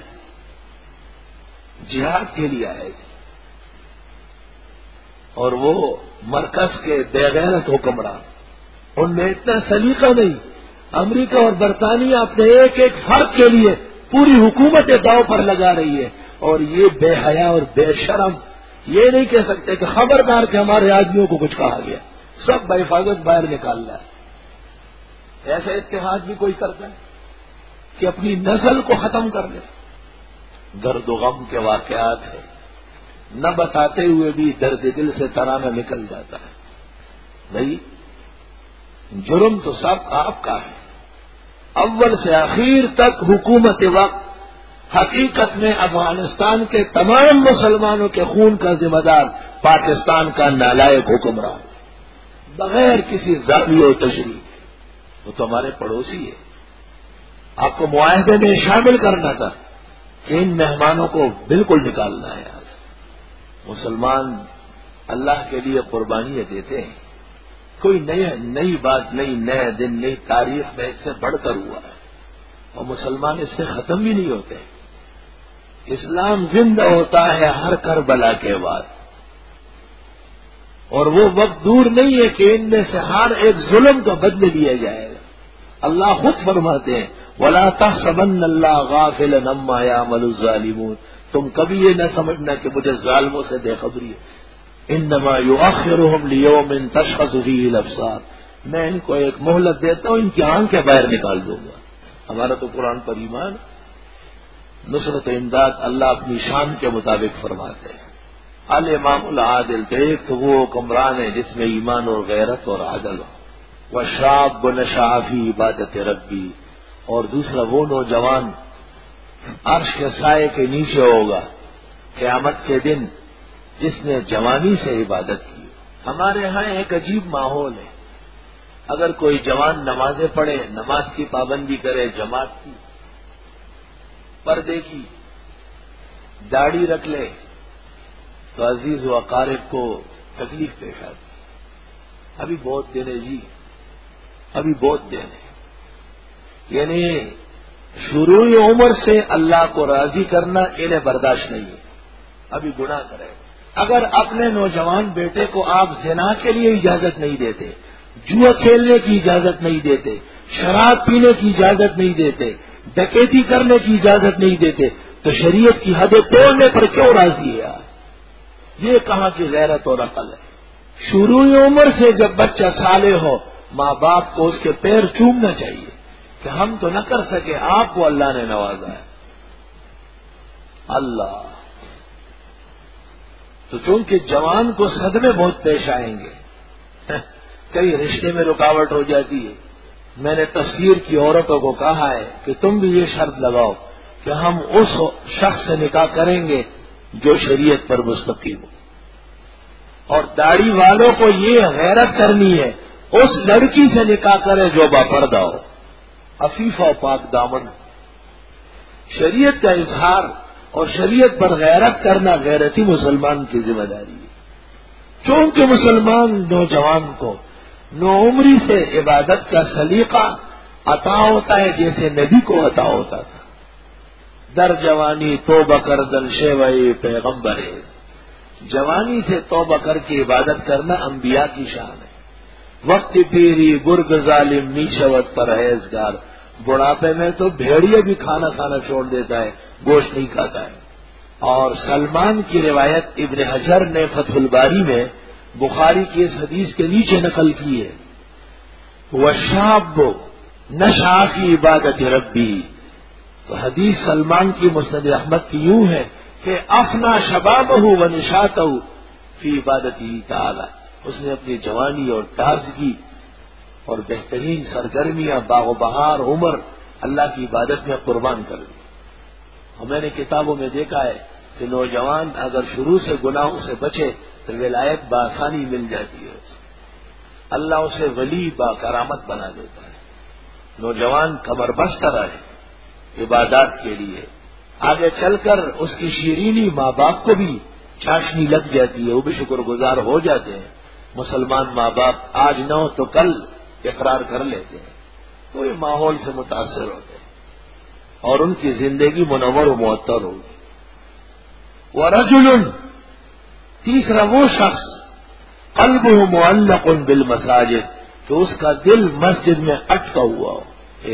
[SPEAKER 1] جہاد کے لیے آئے تھے اور وہ مرکز کے بے غیرت حکمران، ان میں اتنا سلیقہ نہیں. امریکہ اور برطانیہ اپنے ایک ایک فرد کے لیے پوری حکومت داؤ پر لگا رہی ہے اور یہ بے حیا اور بے شرم یہ نہیں کہہ سکتے کہ خبردار کہ ہمارے آدمیوں کو کچھ کہا گیا، سب بحفاظت باہر نکال رہا ہے. ایسا اتحاد بھی کوئی کرتا ہے کہ اپنی نسل کو ختم کر لے؟ درد و غم کے واقعات ہیں نہ بتاتے ہوئے بھی درد دل سے ترانہ نکل جاتا ہے. بھائی جرم تو سب آپ کا ہے. اول سے آخر تک حکومت وقت حقیقت میں افغانستان کے تمام مسلمانوں کے خون کا ذمہ دار پاکستان کا نالائق حکمران بغیر کسی زاویہ و تشریح. وہ تو ہمارے پڑوسی ہے. آپ کو معاہدے میں شامل کرنا تھا کہ ان مہمانوں کو بالکل نکالنا ہے. آج مسلمان اللہ کے لیے قربانیاں دیتے ہیں. کوئی نئی نئی بات نہیں، نئے دن نئی تاریخ میں اس سے بڑھ کر ہوا ہے اور مسلمان اس سے ختم بھی نہیں ہوتے. اسلام زندہ ہوتا ہے ہر کربلا کے بعد، اور وہ وقت دور نہیں ہے کہ ان میں سے ہر ایک ظلم کا بدلہ لیا جائے گا. اللہ خود فرماتے ہیں وَلَا تَحْسَبَنَّ اللَّهَ غَافِلًا عَمَّا يَعْمَلُ الظَّالِمُونَ. تم کبھی یہ نہ سمجھنا کہ مجھے ظالموں سے بے خبری ہے. انما یؤخرهم لیوم تشخص فیہ الابصار. میں ان کو ایک مہلت دیتا ہوں، ان کی آنکھیں باہر نکال دوں گا. ہمارا تو قرآن پر ایمان. نصرت و امداد اللہ اپنی شان کے مطابق فرماتے ہیں. الامام العادل تو ایک تو وہ حکمران ہے جس میں ایمان اور غیرت اور عدل ہو. وشاب نشأ فی عبادت ربی. اور دوسرا وہ نوجوان عرش کے سائے کے نیچے ہوگا قیامت کے دن جس نے جوانی سے عبادت کی. ہمارے ہاں ایک عجیب ماحول ہے. اگر کوئی جوان نمازیں پڑھے، نماز کی پابندی کرے، جماعت کی، پردے کی، داڑھی رکھ لے تو عزیز و اقارب کو تکلیف پیش آتی. ابھی بہت دن ہے جی، ابھی بہت دن ہے. یعنی شروع عمر سے اللہ کو راضی کرنا انہیں برداشت نہیں ہے. ابھی گناہ کرے. اگر اپنے نوجوان بیٹے کو آپ زنا کے لیے اجازت نہیں دیتے، جوا کھیلنے کی اجازت نہیں دیتے، شراب پینے کی اجازت نہیں دیتے، ڈکیتی کرنے کی اجازت نہیں دیتے، تو شریعت کی حدیں توڑنے پر کیوں راضی ہے؟ یہ کہاں کی غیرت اور عقل ہے؟ شروع عمر سے جب بچہ صالح ہو، ماں باپ کو اس کے پیر چومنا چاہیے کہ ہم تو نہ کر سکے، آپ کو اللہ نے نوازا ہے. اللہ تو چونکہ جوان کو صدمے بہت پیش آئیں گے، کئی رشتے میں رکاوٹ ہو جاتی ہے. میں نے تفسیر کی عورتوں کو کہا ہے کہ تم بھی یہ شرط لگاؤ کہ ہم اس شخص سے نکاح کریں گے جو شریعت پر مستقیم ہو. اور داڑھی والوں کو یہ غیرت کرنی ہے اس لڑکی سے نکاح کرے جو باپردہ ہو، عفیفہ و پاک دامن. شریعت کا اظہار اور شریعت پر غیرت کرنا غیرتی مسلمان کی ذمہ داری ہے. چونکہ مسلمان نوجوان کو نوعمری سے عبادت کا سلیقہ عطا ہوتا ہے جیسے نبی کو عطا ہوتا تھا. در جوانی توبہ کر دل شیوئے پیغمبر. جوانی سے توبہ کر کے عبادت کرنا انبیاء کی شان ہے. وقت پیری گرگ ظالم نیشوت پرہیزگار. بڑھاپے میں تو بھیڑیے بھی کھانا کھانا چھوڑ دیتا ہے، گوشت نہیں کھاتا ہے. اور سلمان کی روایت ابن حجر نے فتح الباری میں بخاری کی اس حدیث کے نیچے نقل کی ہے. وشاب نشأ فی عبادت ربی. تو حدیث سلمان کی مسند احمد کی یوں ہے کہ افنا شبابہ و نشاطہ فی عبادتی تعالی. اس نے اپنی جوانی اور تازگی اور بہترین سرگرمیاں، باغ و بہار عمر اللہ کی عبادت میں قربان کر دی. اور میں نے کتابوں میں دیکھا ہے کہ نوجوان اگر شروع سے گناہوں سے بچے تو ولایت بآسانی مل جاتی ہے. اللہ اسے ولی با کرامت بنا دیتا ہے. نوجوان کمر بستہ رہے عبادات کے لیے، آگے چل کر اس کی شیرینی ماں باپ کو بھی چاشنی لگ جاتی ہے، وہ بھی شکر گزار ہو جاتے ہیں. مسلمان ماں باپ آج نہ ہو تو کل اقرار کر لیتے ہیں، وہ یہ ماحول سے متاثر ہوتے ہیں اور ان کی زندگی منور و معطر ہوگی. ورجل، تیسرا وہ شخص قلبہ معلق بالمساجد، تو اس کا دل مسجد میں اٹکا ہوا ہو.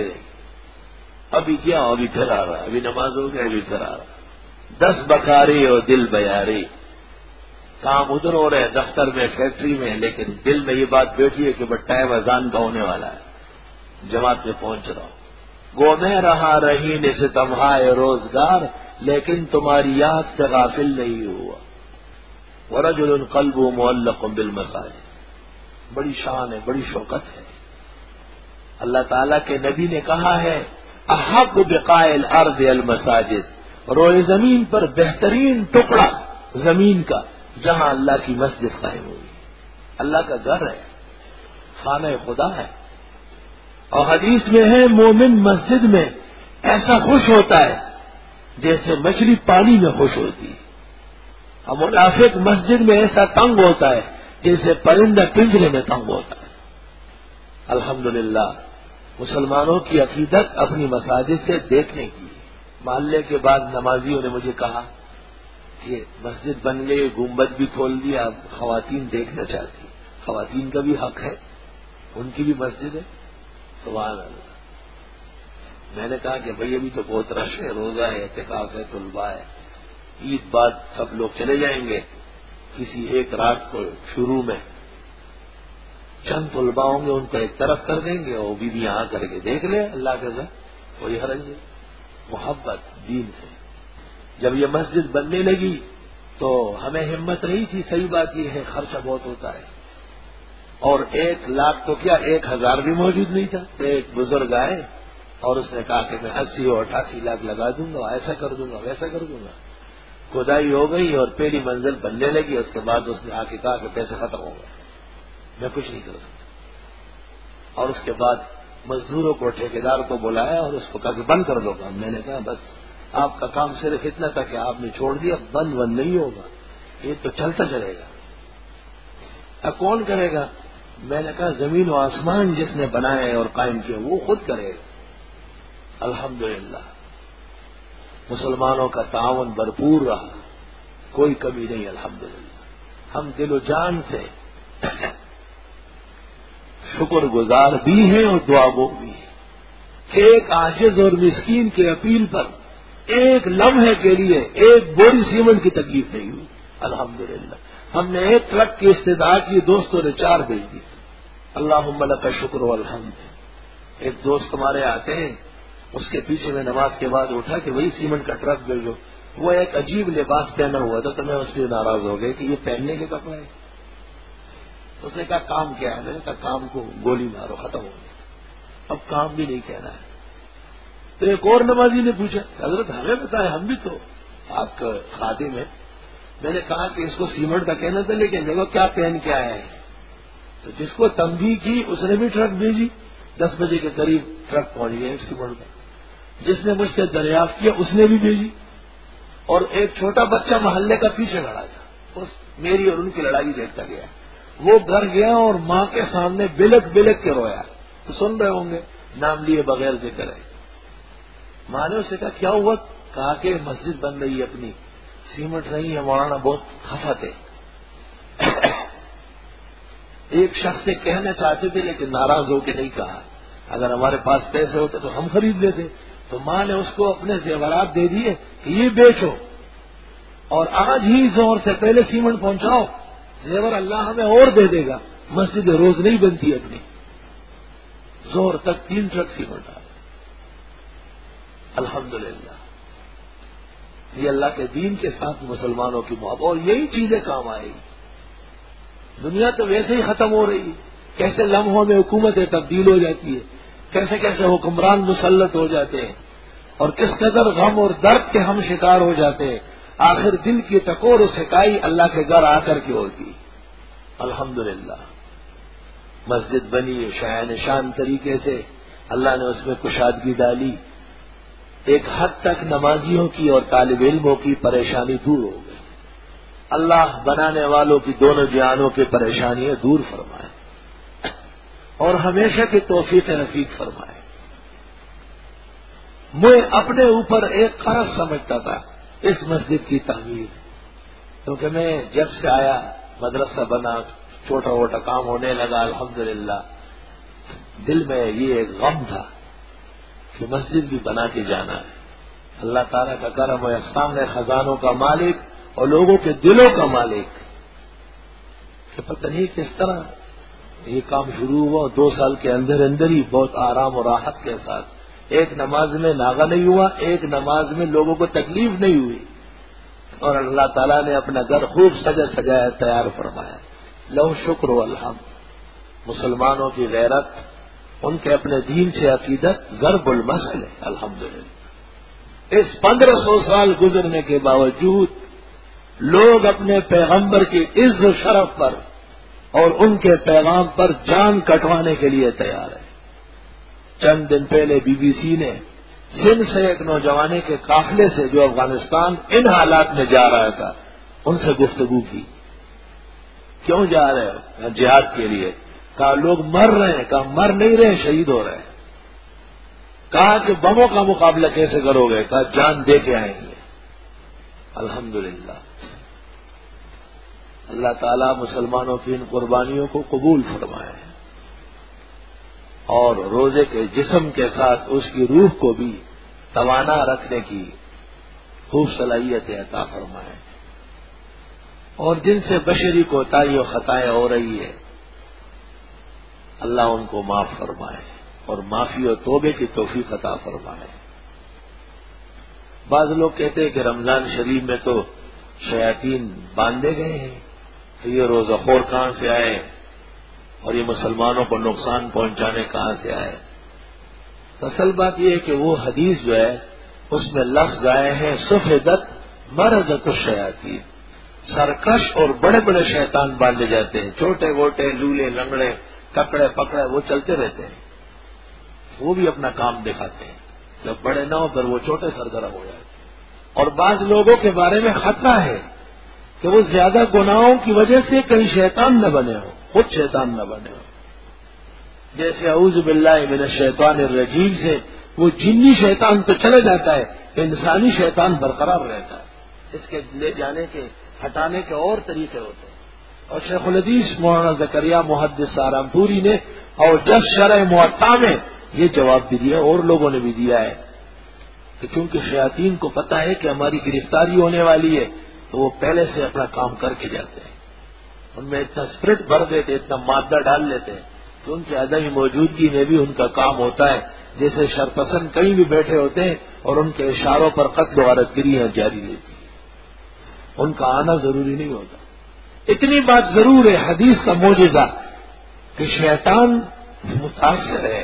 [SPEAKER 1] ابھی کیا ہو، ابھی پھر آ رہا ہے، ابھی نماز ہو گیا، ابھی پھر آ رہا ہے. دس بکاری اور دل بیاری. کام ادھر ہو رہے ہیں دفتر میں، فیکٹری میں، لیکن دل میں یہ بات بیٹھی ہے کہ بس ٹائم اذان کا ہونے والا ہے، جماعت میں پہنچ رہا ہوں. گو میں رہا رہی نے ستمہائے روزگار، لیکن تمہاری یاد سے غافل نہیں ہوا. ورجل قلبه معلق بالمساجد، بڑی شان ہے، بڑی شوکت ہے۔ اللہ تعالیٰ کے نبی نے کہا ہے احق بقاء الارض المساجد، روئے زمین پر بہترین ٹکڑا زمین کا جہاں اللہ کی مسجد قائم ہوئی، اللہ کا گھر ہے، خانہ خدا ہے۔ اور حدیث میں ہے مومن مسجد میں ایسا خوش ہوتا ہے جیسے مچھلی پانی میں خوش ہوتی ہے، اور منافق مسجد میں ایسا تنگ ہوتا ہے جیسے پرندہ پنجرے میں تنگ ہوتا ہے۔ الحمدللہ مسلمانوں کی عقیدت اپنی مساجد سے دیکھنے کی۔ محلے کے بعد نمازیوں نے مجھے کہا کہ مسجد بن گئی، گنبد بھی کھول دیا، اب خواتین دیکھنا چاہتی، خواتین کا بھی حق ہے، ان کی بھی مسجد ہے۔ سبحان اللہ۔ میں نے کہا کہ بھئی ابھی تو بہت رش ہے، روزہ ہے، اعتکاف ہے، طلباء ہے، عید بعد سب لوگ چلے جائیں گے، کسی ایک رات کو شروع میں چند طلباء ہوں گے، ان کو ایک طرف کر دیں گے، اور بھی یہاں کر کے دیکھ لیں اللہ کے گھر، کوئی حرج نہیں۔ محبت دین سے جب یہ مسجد بننے لگی تو ہمیں ہمت نہیں تھی، صحیح بات یہ ہے خرچہ بہت ہوتا ہے، اور ایک لاکھ تو کیا ایک ہزار بھی موجود نہیں تھا۔ ایک بزرگ آئے اور اس نے کہا کہ میں اسی اور اٹھاسی لاکھ لگا دوں گا، ایسا کر دوں گا، ویسا کر دوں گا۔ کھدائی ہو گئی اور پہلی منزل بننے لگی، اس کے بعد اس نے آ کے کہا کہ پیسے ختم ہو گئے، میں کچھ نہیں کر سکتا۔ اور اس کے بعد مزدوروں کو، ٹھیکیدار کو بلایا اور اس کو کہا کہ بند کر دو کام۔ میں نے کہا بس آپ کا کام صرف اتنا تھا کہ آپ نے چھوڑ دیا، بند بند نہیں ہوگا، یہ تو چلتا چلے گا۔ اب کون کرے گا؟ میں نے کہا زمین و آسمان جس نے بنائے اور قائم کیا وہ خود کرے گا۔ الحمدللہ مسلمانوں کا تعاون بھرپور رہا، کوئی کمی نہیں الحمدللہ۔ ہم دل و جان سے شکر گزار بھی ہیں اور دعا گو بھی ہیں کہ ایک عاجز اور مسکین کے اپیل پر ایک لمحے کے لیے ایک بوری سیمنٹ کی تکلیف نہیں ہوئی الحمدللہ۔ ہم نے ایک ٹرک کی استدعا کی، دوستوں نے چار بھیج دی، اللہم لک شکر والحمد۔ ایک دوست ہمارے آتے ہیں، اس کے پیچھے میں نماز کے بعد اٹھا کہ وہی سیمنٹ کا ٹرک بھیجو۔ وہ ایک عجیب لباس پہنا ہوا تھا تو میں اس پہ ناراض ہو گئے کہ یہ پہننے کے کپڑے ہیں۔ اس نے کہا کام کیا ہے؟ میں نے کہا کام کو گولی مارو، ختم ہو گیا، اب کام بھی نہیں کہنا ہے۔ تو ایک اور نمازی نے پوچھا حضرت ہمیں بتائے، ہم بھی تو آپ کا خادم ہیں۔ میں نے کہا کہ اس کو سیمنٹ کا کہنا تھا لیکن دیکھو کیا پہن کے آیا ہے۔ تو جس کو تنبیہ کی اس نے بھی ٹرک بھیجی، دس بجے کے قریب ٹرک پہنچ گیا ایک سیمنٹ کا۔ جس نے مجھ سے دریافت کیا اس نے بھی بھیجی، اور ایک چھوٹا بچہ محلے کا پیچھے کھڑا تھا، اس میری اور ان کی لڑائی دیکھتا گیا۔ وہ گھر گیا اور ماں کے سامنے بلک بلک کے رویا، تو سن رہے ہوں گے نام لیے بغیر ذکر ہے۔ ماں نے اسے کہا کیا ہوا؟ کہا کہ مسجد بن رہی ہے اپنی، سیمنٹ نہیں ہے، مولانا بہت خفا تھے۔ ایک شخص سے کہنا چاہتے تھے لیکن ناراض ہو کے نہیں کہا، اگر ہمارے پاس پیسے ہوتے تو ہم خرید لیتے۔ تو ماں نے اس کو اپنے زیورات دے دیے کہ یہ بیچو اور آج ہی زہر سے پہلے سیمنٹ پہنچاؤ، زیور اللہ ہمیں اور دے دے گا، مسجد روز نہیں بنتی اپنی۔ زہر تک تین ٹرک سیمنٹ آ الحمدللہ۔ یہ اللہ کے دین کے ساتھ مسلمانوں کی محبت، اور یہی چیزیں کام آئے گی۔ دنیا تو ویسے ہی ختم ہو رہی ہے، کیسے لمحوں میں حکومتیں تبدیل ہو جاتی ہے، کیسے کیسے حکمران مسلط ہو جاتے ہیں، اور کس قدر غم اور درد کے ہم شکار ہو جاتے ہیں۔ آخر دل کی ٹکور و سکائی اللہ کے گھر آ کر کے ہوتی۔ الحمدللہ مسجد بنی شاہ نشان طریقے سے، اللہ نے اس میں کشادگی ڈالی، ایک حد تک نمازیوں کی اور طالب علموں کی پریشانی دور ہو گئی۔ اللہ بنانے والوں کی دونوں جہانوں کی پریشانیاں دور فرمائے اور ہمیشہ کی توفیق رفیق فرمائے۔ میں اپنے اوپر ایک قرض سمجھتا تھا اس مسجد کی تعمیر، کیونکہ میں جب سے آیا مدرسہ بنا، چھوٹا موٹا کام ہونے لگا، الحمدللہ دل میں یہ ایک غم تھا کہ مسجد بھی بنا کے جانا ہے۔ اللہ تعالیٰ کا کرم و احسان ہے، خزانوں کا مالک اور لوگوں کے دلوں کا مالک، کہ پتہ نہیں کس طرح یہ کام شروع ہوا، دو سال کے اندر اندر ہی بہت آرام اور راحت کے ساتھ، ایک نماز میں ناغہ نہیں ہوا، ایک نماز میں لوگوں کو تکلیف نہیں ہوئی۔ اور اللہ تعالیٰ نے اپنا گھر خوب سجا سجایا تیار فرمایا. لو شکر و الحمد. مسلمانوں کی غیرت، ان کے اپنے دین سے عقیدت ضرب المثل ہے. الحمدللہ اس پندرہ سو سال گزرنے کے باوجود لوگ اپنے پیغمبر کی عز و شرف پر اور ان کے پیغام پر جان کٹوانے کے لیے تیار ہے. چند دن پہلے بی بی سی نے سندھ سے ایک نوجوانے کے قافلے سے جو افغانستان ان حالات میں جا رہا تھا ان سے گفتگو کی. کیوں جا رہے ہو؟ جہاد کے لیے. کہا لوگ مر رہے ہیں. کہا مر نہیں رہے، شہید ہو رہے ہیں. کہا کہ بموں کا مقابلہ کیسے کرو گے؟ کہا جان دے کے آئیں گے. الحمدللہ اللہ تعالیٰ مسلمانوں کی ان قربانیوں کو قبول فرمائے اور روزے کے جسم کے ساتھ اس کی روح کو بھی توانا رکھنے کی خوب صلاحیت عطا فرمائے. اور جن سے بشری کوتاہی و خطائیں ہو رہی ہے اللہ ان کو معاف فرمائے اور معافی و توبے کی توفیق عطا فرمائے. بعض لوگ کہتے ہیں کہ رمضان شریف میں تو شیاطین باندھے گئے ہیں، تو یہ روزہ خور کہاں سے آئے اور یہ مسلمانوں کو نقصان پہنچانے کہاں سے آئے. اصل بات یہ ہے کہ وہ حدیث جو ہے اس میں لفظ آئے ہیں سفیدت مرضت الشیاطین. سرکش اور بڑے بڑے شیطان باندھے جاتے ہیں، چھوٹے موٹے لولے لنگڑے کپڑے پکڑے وہ چلتے رہتے ہیں، وہ بھی اپنا کام دکھاتے ہیں. جب بڑے نہ ہو پھر وہ چھوٹے سرگرم ہو جاتے ہیں. اور بعض لوگوں کے بارے میں خطرہ ہے کہ وہ زیادہ گناہوں کی وجہ سے کہیں شیطان نہ بنے ہو، خود شیطان نہ بنے ہو. جیسے اعوذ باللہ من الشیطان الرجیم سے وہ جنی شیطان تو چلے جاتا ہے، انسانی شیطان برقرار رہتا ہے. اس کے لے جانے کے ہٹانے کے اور طریقے ہوتے ہیں. اور شیخ الحدیث مولانا زکریا محدث سہارنپوری نے اور جس شرح معطا میں یہ جواب بھی دیا، اور لوگوں نے بھی دیا ہے کہ کیونکہ شیاطین کو پتہ ہے کہ ہماری گرفتاری ہونے والی ہے تو وہ پہلے سے اپنا کام کر کے جاتے ہیں. ان میں اتنا اسپرٹ بھر دیتے، اتنا مادہ ڈال لیتے ہیں کہ ان کی عدم موجودگی میں بھی ان کا کام ہوتا ہے. جیسے شرپسند کہیں بھی بیٹھے ہوتے ہیں اور ان کے اشاروں پر قتل و غارت گریاں جاری رہتی ہیں، ان کا آنا ضروری نہیں ہوتا. اتنی بات ضرور ہے حدیث کا معجزہ کہ شیطان متاثر ہے،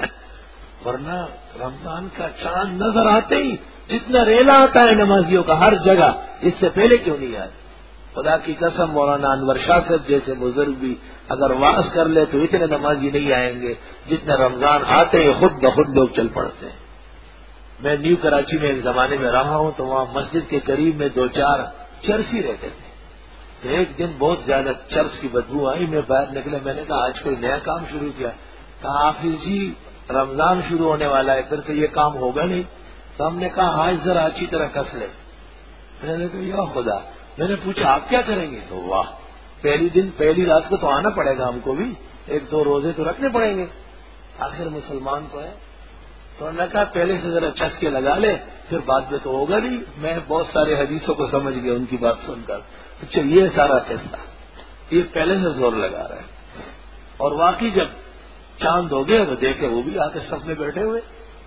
[SPEAKER 1] ورنہ رمضان کا چاند نظر آتے ہی جتنا ریلا آتا ہے نمازیوں کا ہر جگہ، اس سے پہلے کیوں نہیں آتا؟ خدا کی قسم مولانا انور شاہ صاحب جیسے بزرگ بھی اگر واز کر لے تو اتنے نمازی نہیں آئیں گے جتنے رمضان آتے ہی خود بخود لوگ چل پڑتے ہیں. میں نیو کراچی میں ایک زمانے میں رہا ہوں تو وہاں مسجد کے قریب میں دو چار چرسی رہتے تھے. تو ایک دن بہت زیادہ چرس کی بدبو آئی، میں باہر نکلے، میں نے کہا آج کوئی نیا کام شروع کیا. کہا حافظ جی رمضان شروع ہونے والا ہے، پھر تو یہ کام ہوگا نہیں. تو ہم نے کہا آج ذرا اچھی طرح کس لے. میں نے کہا یا خدا. میں نے پوچھا آپ کیا کریں گے؟ تو واہ، پہلی دن پہلی رات کو تو آنا پڑے گا ہم کو بھی، ایک دو روزے تو رکھنے پڑیں گے، آخر مسلمان تو ہے. تو انہوں نے کہا پہلے سے ذرا چسکے لگا لے، پھر بعد میں تو ہوگا نہیں. میں بہت سارے حدیثوں کو سمجھ گیا ان کی بات سن کر. اچھا یہ سارا قصہ یہ پہلے سے زور لگا رہا ہے. اور واقعی جب چاند ہو گیا تو دیکھے وہ بھی آ کے سب میں بیٹھے ہوئے.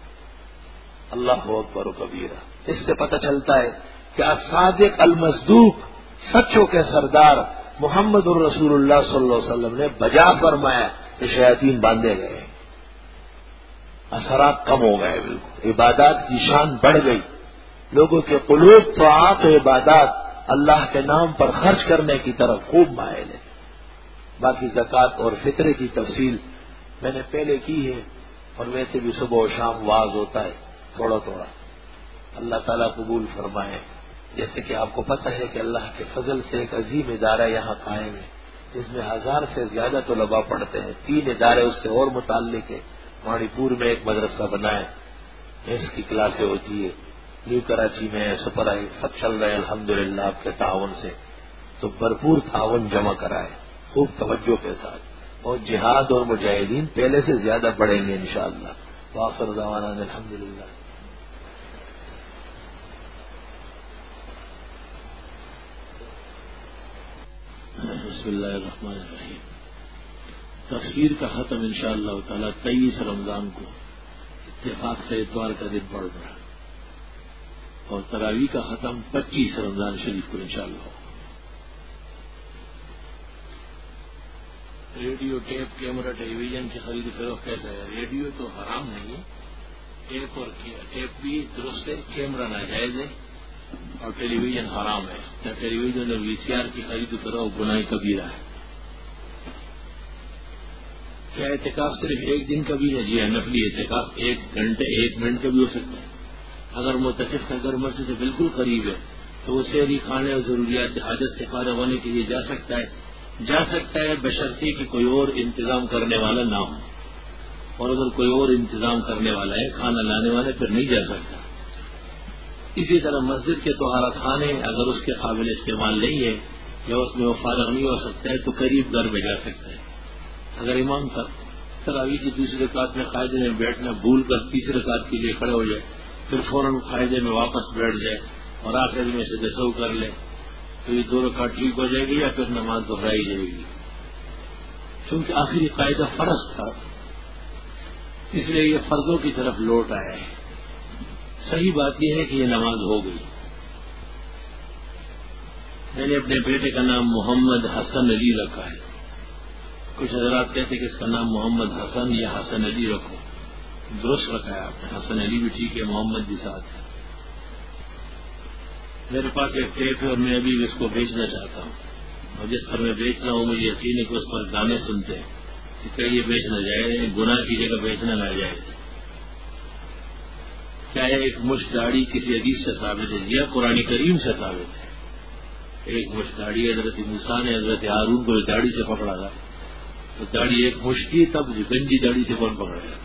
[SPEAKER 1] اللہ اکبر و کبیرہ. اس سے پتہ چلتا ہے کہ صادق المصدوق سچوں کے سردار محمد الرسول اللہ صلی اللہ علیہ وسلم نے بجا فرمایا کہ شیاطین باندھے گئے، اثرات کم ہو گئے، بالکل عبادات کی شان بڑھ گئی. لوگوں کے قلوب تو آپ عبادات اللہ کے نام پر خرچ کرنے کی طرف خوب مائل ہے. باقی زکوٰۃ اور فطرے کی تفصیل میں نے پہلے کی ہے، اور ویسے بھی صبح و شام واز ہوتا ہے تھوڑا تھوڑا. اللہ تعالیٰ قبول فرمائے. جیسے کہ آپ کو پتہ ہے کہ اللہ کے فضل سے ایک عظیم ادارہ یہاں قائم ہے جس میں ہزار سے زیادہ طلباء پڑھتے ہیں. تین ادارے اس سے اور متعلق ہے. ماڑی پور میں ایک مدرسہ بنا ہے، اس کی کلاسیں ہوتی ہے. نیو کراچی میں سپر آئی سب چل رہے ہیں الحمدللہ آپ کے تعاون سے. تو بھرپور تعاون جمع کرائے خوب توجہ کے ساتھ، اور جہاد اور مجاہدین پہلے سے زیادہ بڑھیں گے انشاءاللہ. وآخر دعوانا الحمدللہ. بسم اللہ الرحمن الرحیم. تفسیر کا ختم انشاءاللہ تعالی تیئیس رمضان کو اتفاق سے اتوار کا دن پڑ رہا ہے، اور تراویح کا ختم پچیس رمضان شریف کو انشاءاللہ ہو. Radio, tape, camera, television کی خرید و فروخت کیسا ہے؟ ریڈیو تو حرام نہیں ہے، ٹیپ اور ٹیپ بھی درست ہے، کیمرہ ناجائز ہے، اور ٹیلی ویژن حرام ہے. ٹیلی ویژن اور وی سی آر کی خرید و فروخت گناہ کبیرہ ہے. کیا اعتکاف صرف ایک دن کا بھی ہے؟ جی ہاں، نفلی اعتکاف ایک گھنٹے ایک منٹ کا بھی ہو سکتا ہے. اگر معتکف کا گھر مسجد سے بالکل قریب ہے تو وہ سحری کھانے اور ضروریات حاجت سے فارغ ہونے کے لیے جا سکتا ہے جا سکتا ہے بشرطے کہ کوئی اور انتظام کرنے والا نہ ہو. اور اگر کوئی اور انتظام کرنے والا ہے، کھانا لانے والا، پھر نہیں جا سکتا. اسی طرح مسجد کے طہارت خانے اگر اس کے قابل استعمال نہیں ہے یا اس میں وہ فارغ نہیں ہو سکتا ہے تو قریب گھر میں جا سکتا ہے. اگر امام کا تراویح کی دوسری رکعت میں قاعدے میں بیٹھنا بھول کر تیسری رکعت کے لیے کھڑے ہو جائے، پھر فوراً قاعدے میں واپس بیٹھ جائے اور آخر میں سے دسو کر لے تو یہ دو رکعت ٹھیک ہو جائے گی یا پھر نماز دہرائی جائے گی؟ کیونکہ آخری قاعدہ فرض تھا، اس لیے یہ فرضوں کی طرف لوٹ آیا ہے. صحیح بات یہ ہے کہ یہ نماز ہو گئی. میں نے اپنے بیٹے کا نام محمد حسن علی رکھا ہے. کچھ حضرات کہتے کہ اس کا نام محمد حسن یا حسن علی رکھو. درست رکھا ہے آپ نے، حسن علی بھی ٹھیک ہے، محمد بھی ساتھ ہے. میرے پاس ایک ٹیپ ہے اور میں ابھی اس کو بیچنا چاہتا ہوں، اور جس پر میں بیچ رہا ہوں مجھے یقین ہے کہ اس پر گانے سنتے ہیں کہ کہیں یہ بیچنا جائے، گناہ کی جگہ بیچنا نہ جائے. کیا ایک مشت داڑھی کسی حدیث سے ثابت ہے؟ یا قرآن کریم سے ثابت ہے. ایک مشت داڑھی حضرت موسیٰ نے حضرت ہارون کو داڑھی سے پکڑا تھا تو داڑھی ایک مشت کی، تب گنجی داڑھی سے کون پکڑے گا؟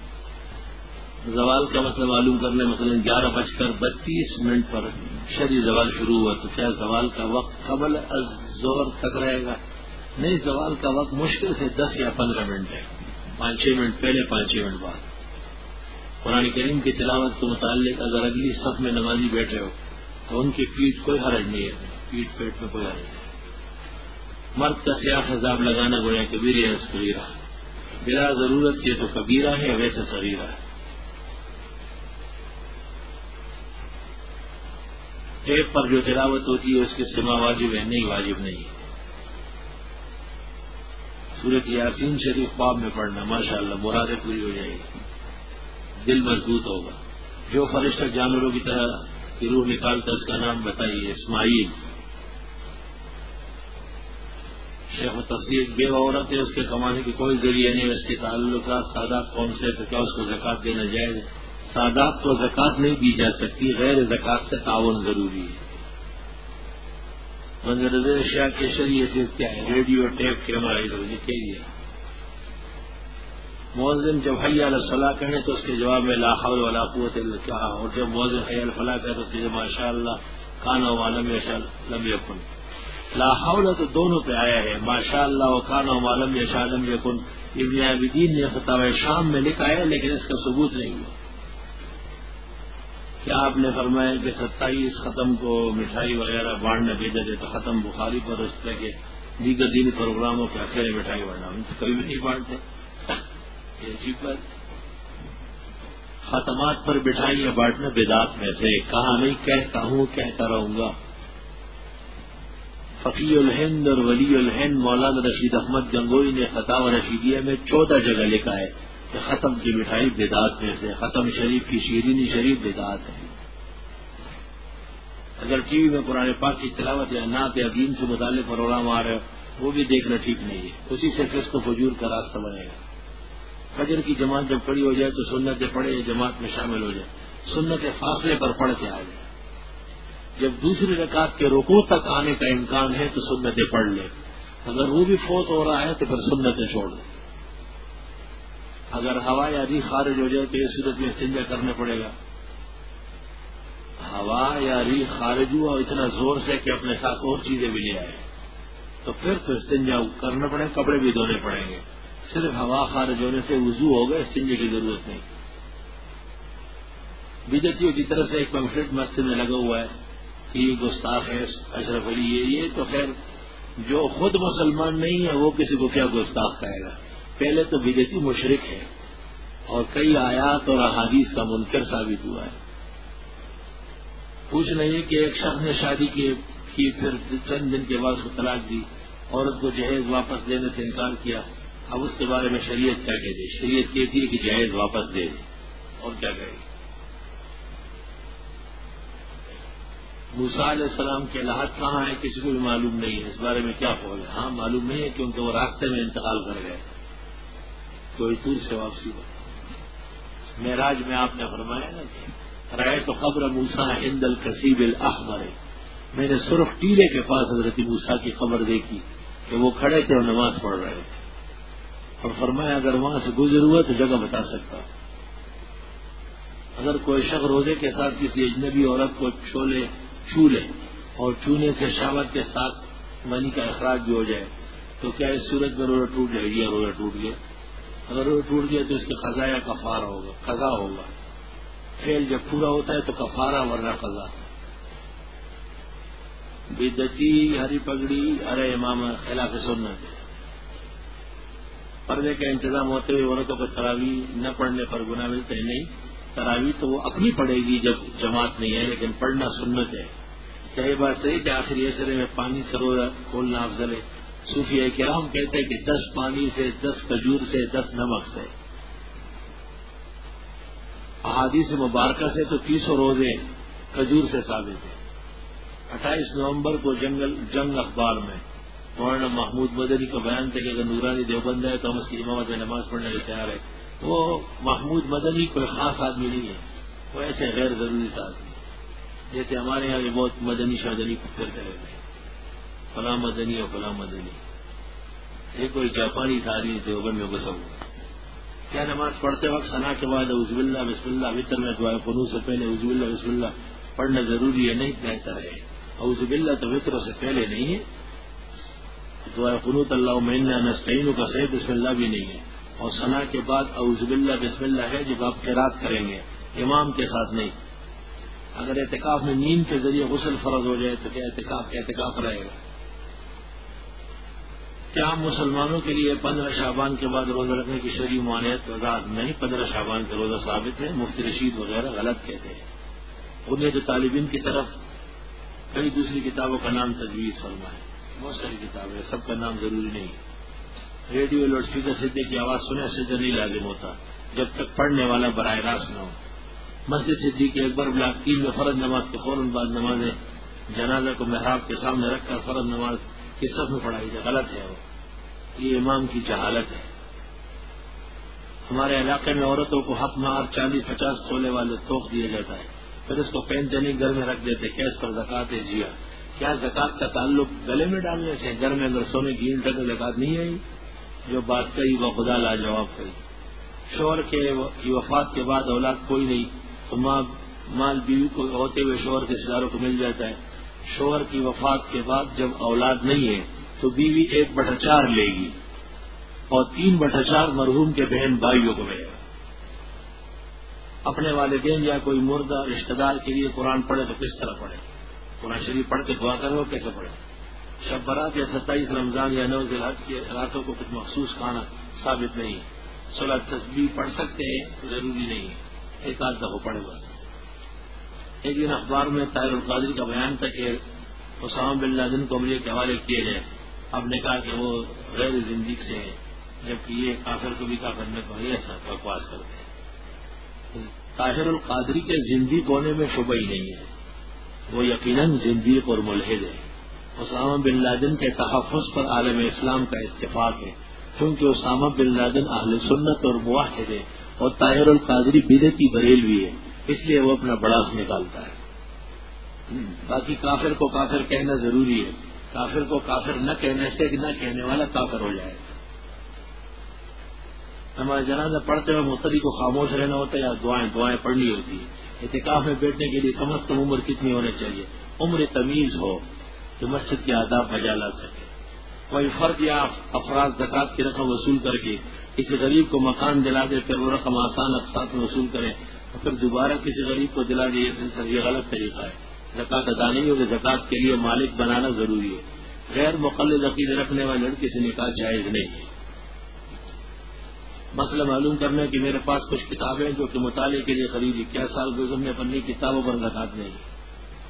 [SPEAKER 1] زوال کا مسئلہ معلوم کرنے، مثلا گیارہ بج کر بتیس منٹ پر شرعی زوال شروع ہوا تو کیا زوال کا وقت قبل الظہر تک رہے گا؟ نہیں، زوال کا وقت مشکل سے دس یا پندرہ منٹ ہے، پانچ چھ منٹ پہلے، پانچ چھ منٹ بعد. قرآن کریم کی تلاوت کے متعلق اگر اگلی صف میں نمازی بیٹھے ہو تو ان کی پیٹھ کوئی حرج نہیں ہے، پیٹھ پیٹ میں کوئی حرج نہیں. مرد کا سیاہ حجاب لگانا گویا کبیرہ ہے، صغیرہ بلا ضرورت یہ تو کبیرہ ہے، ویسے صغیرہ ہے. ٹیپ پر جو تلاوت ہوتی ہے اس کے سما واجب ہے؟ نہیں، واجب نہیں. سورۃ یاسین شریف خواب میں پڑھنا ماشاءاللہ مرادیں پوری ہو جائے گی، دل مضبوط ہوگا. جو فرشتہ جانوروں کی طرح کی روح نکالتا اس کا نام بتائیے. اسماعیل. شیخ و تصدیق بے عورت ہے، اس کے کمانے کی کوئی ذریعہ نہیں، اس کے تعلقات سادات کون سے، تو کیا اس کو زکوٰۃ دینا جائز ہے؟ سادات کو زکوٰۃ نہیں دی جا سکتی، غیر زکوٰۃ سے تعاون ضروری ہے. منظر اشیاء کے شریعے سے کیا ہے؟ ریڈیو، ٹیپ، کیمرہ، لکھے گیا. مؤذن جب حی علی الصلاۃ کہیں تو اس کے جواب میں لا حول ولا قوت الا باللہ، اور جب مؤذن حی علی الفلاح کہے تو اس کے جواب ماشاء اللہ کان و لم یشاء لم یکن. لا حول تو دونوں پہ آیا ہے، ماشاء اللہ و کان و لم یشاء لم یکن. ابن عابدین نے فتاوی شام میں لکھا ہے لیکن اس کا ثبوت نہیں ہوا. کیا آپ نے فرمایا کہ ستائیس ختم کو مٹھائی وغیرہ بانٹنا بھیجا دے تو ختم بخاری پر اس طرح کے دیگر دینی پروگراموں کے اکیلے مٹھائی بانٹنا ہم کبھی بھی نہیں بانٹتے؟ یہ عجیب بات. ختمات پر مٹھائیاں بانٹنا بدعات میں سے، کہا نہیں کہتا ہوں، کہتا رہوں گا. فقی الہند اور ولی الہند مولانا رشید احمد گنگوئی نے فتاوی رشیدیہ میں چودہ جگہ لکھا ہے کہ ختم کی مٹھائی بدعات میں سے، ختم شریف کی شیرینی شریف بدعات ہے. اگر ٹی وی میں قرآن پاک کی تلاوت یا نعت یا دین سے متعلق پروگرام آ رہے ہو وہ بھی دیکھنا ٹھیک نہیں ہے، اسی سے فسق و فجور کا راستہ بنے گا. فجر کی جماعت جب کھڑی ہو جائے تو سنتیں پڑھے یا جماعت میں شامل ہو جائے، سنتیں فاصلے پر پڑھ کے آ جائے. جب دوسری رکعت کے رکوع تک آنے کا امکان ہے تو سنتیں پڑھ لیں، اگر وہ بھی فوت ہو رہا ہے تو پھر سنتیں چھوڑ دیں. اگر ہوا یا ریح خارج ہو جائے تو اس صورت میں استنجا کرنا پڑے گا. ہوا یا ریح خارج ہوا اتنا زور سے کہ اپنے ساتھ اور چیزیں بھی لے آئے تو پھر تو استنجا کرنا پڑے، کپڑے بھی دھونے پڑیں گے. صرف ہوا خارج ہونے سے وضو ہوگا، استنجے کی ضرورت نہیں. بدعتیوں کی طرف سے ایک پمفلٹ مسجد میں لگا ہوا ہے کہ یہ گستاخ ہے اشرف علی، یہ یہ تو خیر جو خود مسلمان نہیں ہے وہ کسی کو کیا گستاخ کہے گا. پہلے تو بدعتی مشرک ہے اور کئی آیات اور احادیث کا منکر ثابت ہوا ہے. پوچھنا یہ کہ ایک شخص نے شادی کی کی پھر چند دن کے بعد اس کو طلاق دی، عورت کو جہیز واپس دینے سے انکار کیا، اب اس کے بارے میں شریعت کیا کہتی ہے؟ شریعت کہتی ہے کہ جہیز واپس دے دے، اور کیا کہے گی؟ موسیٰ علیہ السلام کے لاحت کہاں ہے کسی کو بھی معلوم نہیں ہے، اس بارے میں کیا قول ہے؟ ہاں معلوم نہیں ہے کیونکہ وہ راستے میں انتقال کر گئے، کوئی دور سے واپسی ہو۔ معراج میں آپ نے فرمایا نا کہ رائے تو قبر موسیٰ عند الکثیب الاحمر، میں نے سرخ ٹیلے کے پاس حضرت موسیٰ کی قبر دیکھی کہ وہ کھڑے تھے اور نماز پڑھ رہے تھے، اور فرمایا اگر وہاں سے گزر ہوا تو جگہ بتا سکتا، اگر کوئی شخص روزے کے ساتھ کسی اجنبی عورت کو چھولے چھو لے اور چھونے سے شہوت کے ساتھ منی کا اخراج بھی ہو جائے تو کیا اس صورت میں روزہ ٹوٹ جائے گی یا روزہ ٹوٹ گیا؟ اگر روزہ ٹوٹ گیا تو اس کے قضا یا کفارہ ہوگا، قضا ہوگا، فعل جب پورا ہوتا ہے تو کفارہ ورنہ قضا۔ بدعتی ہری پگڑی ارے امام خلاف سنت، پردے کا انتظام ہوتے ہوئے عورتوں کو تراویح نہ پڑھنے پر گناہ ملتے ہیں؟ نہیں، تراویح تو وہ اپنی پڑے گی جب جماعت نہیں ہے، لیکن پڑھنا سنت ہے۔ کیا یہ بات صحیح کہ آخری عشرے میں پانی سے روزہ کھولنا افضل ہے؟ صوفیہ کرام کہتے ہیں کہ دس پانی سے، دس کھجور سے، دس نمک سے، احادیث مبارکہ سے تو تیسوں روزے کھجور سے ثابت ہیں۔ اٹھائیس نومبر کو جنگل جنگ اخبار میں مولانا محمود مدنی کا بیان تھا کہ اگر نورانی دیوبند ہے تو ہم اس کی امامت میں نماز پڑھنے کے تیار ہے۔ وہ محمود مدنی کوئی خاص آدمی نہیں ہے، وہ ایسے غیر ضروری سا آدمی جیسے ہمارے یہاں بھی بہت مدنی شادنی پھرتے رہتے ہیں، فلاں مدنی اور فلاں مدنی، یہ کوئی جاپانی تاریخ دیوبند میں بسا ہوا۔ کیا نماز پڑھتے وقت ثنا کے بعد اعوذ باللہ بسم اللہ، وطر میں دعائے قنوت سے پہلے اعوذ باللہ بسم اللہ پڑھنا ضروری ہے؟ نہیں، بہتر ہے اعوذ باللہ تو وطر سے پہلے نہیں ہے، دعائے قنوت اللہم انا نستعینک کا صحیح بسم اللہ بھی نہیں ہے، اور ثنا کے بعد اعوذ باللہ بسم اللہ ہے جب آپ قرات کریں گے امام کے ساتھ نہیں۔ اگر اعتکاف میں نیند کے ذریعے غسل فرض ہو جائے تو کیا اعتکاف کا اعتکاف رہے گا؟ کیا مسلمانوں کے لیے پندرہ شعبان کے بعد روزہ رکھنے کی شرعی ممانعت وضاحت؟ نہیں، پندرہ شعبان کا روزہ ثابت ہے، مفتی رشید وغیرہ غلط کہتے ہیں، انہیں تو طالبین کی طرف کئی دوسری کتابوں کا نام تجویز فرما ہے، بہت ساری کتابیں، سب کا نام ضروری نہیں۔ ریڈیو لاؤڈ اسپیکر سدے کی آواز سنے سدے نہیں لازم ہوتا جب تک پڑھنے والا براہ راست نہ ہو۔ مسجد صدیق اکبر بلاک تین میں فرض نماز کے فوراً بعد نماز جنازہ کو محراب کے سامنے رکھ کر فرض نماز کی صف میں پڑھائی جائے، غلط ہے، وہ یہ امام کی جہالت ہے۔ ہمارے علاقے میں عورتوں کو حق مہار چالیس پچاس تولے والے توق دیا جاتا ہے، پھر اس کو پہنتے نہیں گھر میں رکھ دیتے، کیا اس پر زکوٰۃ ہے؟ جی ہاں۔ کیا زکوٰۃ کا تعلق گلے میں ڈالنے سے؟ گھر میں اگر سونے کی اینٹ کا زکوٰۃ نہیں آئی؟ جو بات کہی وہ خدا لاجواب کہی۔ شوہر کی وفات کے بعد اولاد کوئی نہیں تو ماں مال بیوی کو ہوتے ہوئے شوہر کے رشتہ داروں کو مل جاتا ہے۔ شوہر کی وفات کے بعد جب اولاد نہیں ہے تو بیوی ایک بٹا چار لے گی اور تین بٹا چار مرحوم کے بہن بھائیوں کو ملے گا۔ اپنے والدین یا کوئی مردہ رشتہ دار کے لیے قرآن پڑھے تو کس طرح پڑھے؟ قرآن شریف پڑھ کے دعا کرو، کیسے پڑھے؟ شب برات یا ستائیس رمضان یا نو ذی الحج کی راتوں کو کچھ مخصوص کھانا ثابت نہیں ہے۔ صلاۃ تسبیح پڑھ سکتے ہیں، ضروری نہیں ہے، ایک آدھ دفعہ پڑھے بس۔ ایک دن اخبار میں طاہر القادری کا بیان تھا کہ اسامہ بن لادن کو عملیہ کے حوالے کیے گئے، اب نے کہا کہ وہ غیر زندگی سے ہیں، جبکہ یہ کافر کو بھی کافر نے کہا، ایسا بکواس کرتے ہیں۔ طاہر القادری کے زندگی ہونے میں شبہ ہی نہیں ہے، وہ یقیناً زندگی اور ملحد ہے۔ اسامہ بن لادن کے تحفظ پر عالم اسلام کا اتفاق ہے، کیونکہ اسامہ بن لادن اہل سنت اور موحد ہے اور طاہر القادری بدعتی بریلوی ہے، اس لیے وہ اپنا بڑاس نکالتا ہے۔ باقی کافر کو کافر کہنا ضروری ہے، کافر کو کافر نہ کہنے سے نہ کہنے والا کافر ہو جائے۔ ہمارے جنازہ پڑھتے ہوئے مقتدی کو خاموش رہنا ہوتا ہے یا دعائیں دعائیں پڑھنی ہوتی ہے؟ اعتکاف میں بیٹھنے کے لیے کم از کم عمر کتنی ہونے چاہیے؟ عمر تمیز ہو جو مسجد کے آداب بجا لا سکے۔ کوئی فرد یا افراد زکوٰۃ کی رقم وصول کر کے کسی غریب کو مکان دلا دے، پھر وہ رقم آسان اقساط میں وصول کرے اور پھر دوبارہ کسی غریب کو دلا دے، یہ سلسلہ یہ غلط طریقہ ہے۔ زکوٰۃ ادا نہیں ہوگی، زکوٰۃ کے لیے مالک بنانا ضروری ہے۔ غیر مقلد عقیدے رکھنے والے لڑکی سے نکاح جائز نہیں ہے۔ مسئلہ معلوم کرنا ہے کہ میرے پاس کچھ کتابیں جو کہ مطالعے کے لیے خریدی، کیا سال گزرنے پر نئی کتابوں پر زکوٰۃ نہیں؟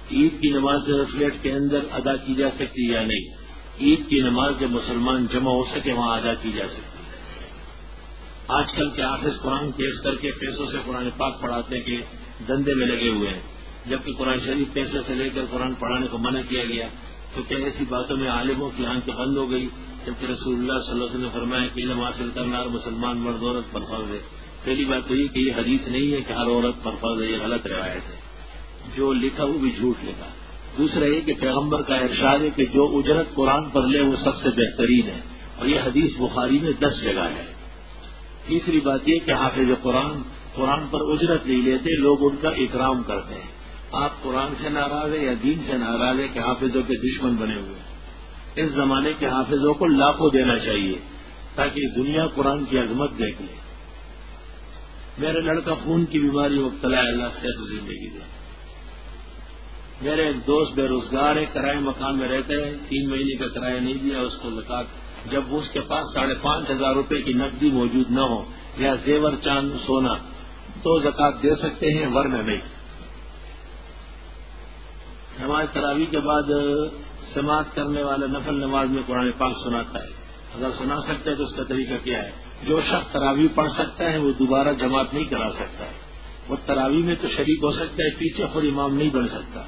[SPEAKER 1] عید کی نماز فلیٹ کے اندر ادا کی جا سکتی یا نہیں؟ عید کی نماز جب مسلمان جمع ہو سکے وہاں ادا کی جا سکتی ہے۔ آج کل کے حافظ قرآن پیش کر کے پیسوں سے قرآن پاک پڑھاتے کے دندے میں لگے ہوئے ہیں، جبکہ قرآن شریف پیسے سے لے کر قرآن پڑھانے کو منع کیا گیا، تو کیا ایسی باتوں میں عالموں کی آنکھیں بند ہو گئی؟ جبکہ رسول اللہ صلی اللہ علیہ وسلم نے فرمایا کہ علم حاصل کرنا ہر مسلمان مرد عورت پر فرض ہے۔ پہلی بات تو یہ کہ یہ حدیث نہیں ہے کہ ہر عورت پر فرض ہے، یہ غلط روایت ہے، جو لکھا وہ بھی جھوٹ لکھا۔ دوسرا یہ کہ پیغمبر کا ارشاد ہے کہ جو اجرت قرآن پر لے وہ سب سے بہترین ہے، اور یہ حدیث بخاری میں دس جگہ ہے۔ تیسری بات یہ کہ حافظ قرآن قرآن پر اجرت نہیں لیتے، لوگ ان کا اکرام کرتے ہیں۔ آپ قرآن سے ناراض ہیں یا دین سے ناراض ہیں کہ حافظوں کے دشمن بنے ہوئے ہیں؟ اس زمانے کے حافظوں کو لاکھوں دینا چاہیے تاکہ دنیا قرآن کی عظمت دیکھ لے۔ میرا لڑکا خون کی بیماری مبتلا ہے، اللہ صحت و زندگی دے۔ میرے ایک دوست بے روزگار ہے، کرائے مکان میں رہتے ہیں، تین مہینے کا کرایہ نہیں دیا اس کو زکات، جب اس کے پاس ساڑھے پانچ ہزار روپے کی نقدی موجود نہ ہو یا زیور چاند سونا تو زکات دے سکتے ہیں، ورنہ نہیں۔ نماز تراویح کے بعد سماعت کرنے والا نفل نماز میں قرآن پاک سناتا ہے، اگر سنا سکتا ہے تو اس کا طریقہ کیا ہے؟ جو شخص تراویح پڑھ سکتا ہے وہ دوبارہ جماعت نہیں کرا سکتا ہے، وہ تراویح میں تو شریک ہو سکتا ہے، پیچھے خود امام نہیں بن سکتا۔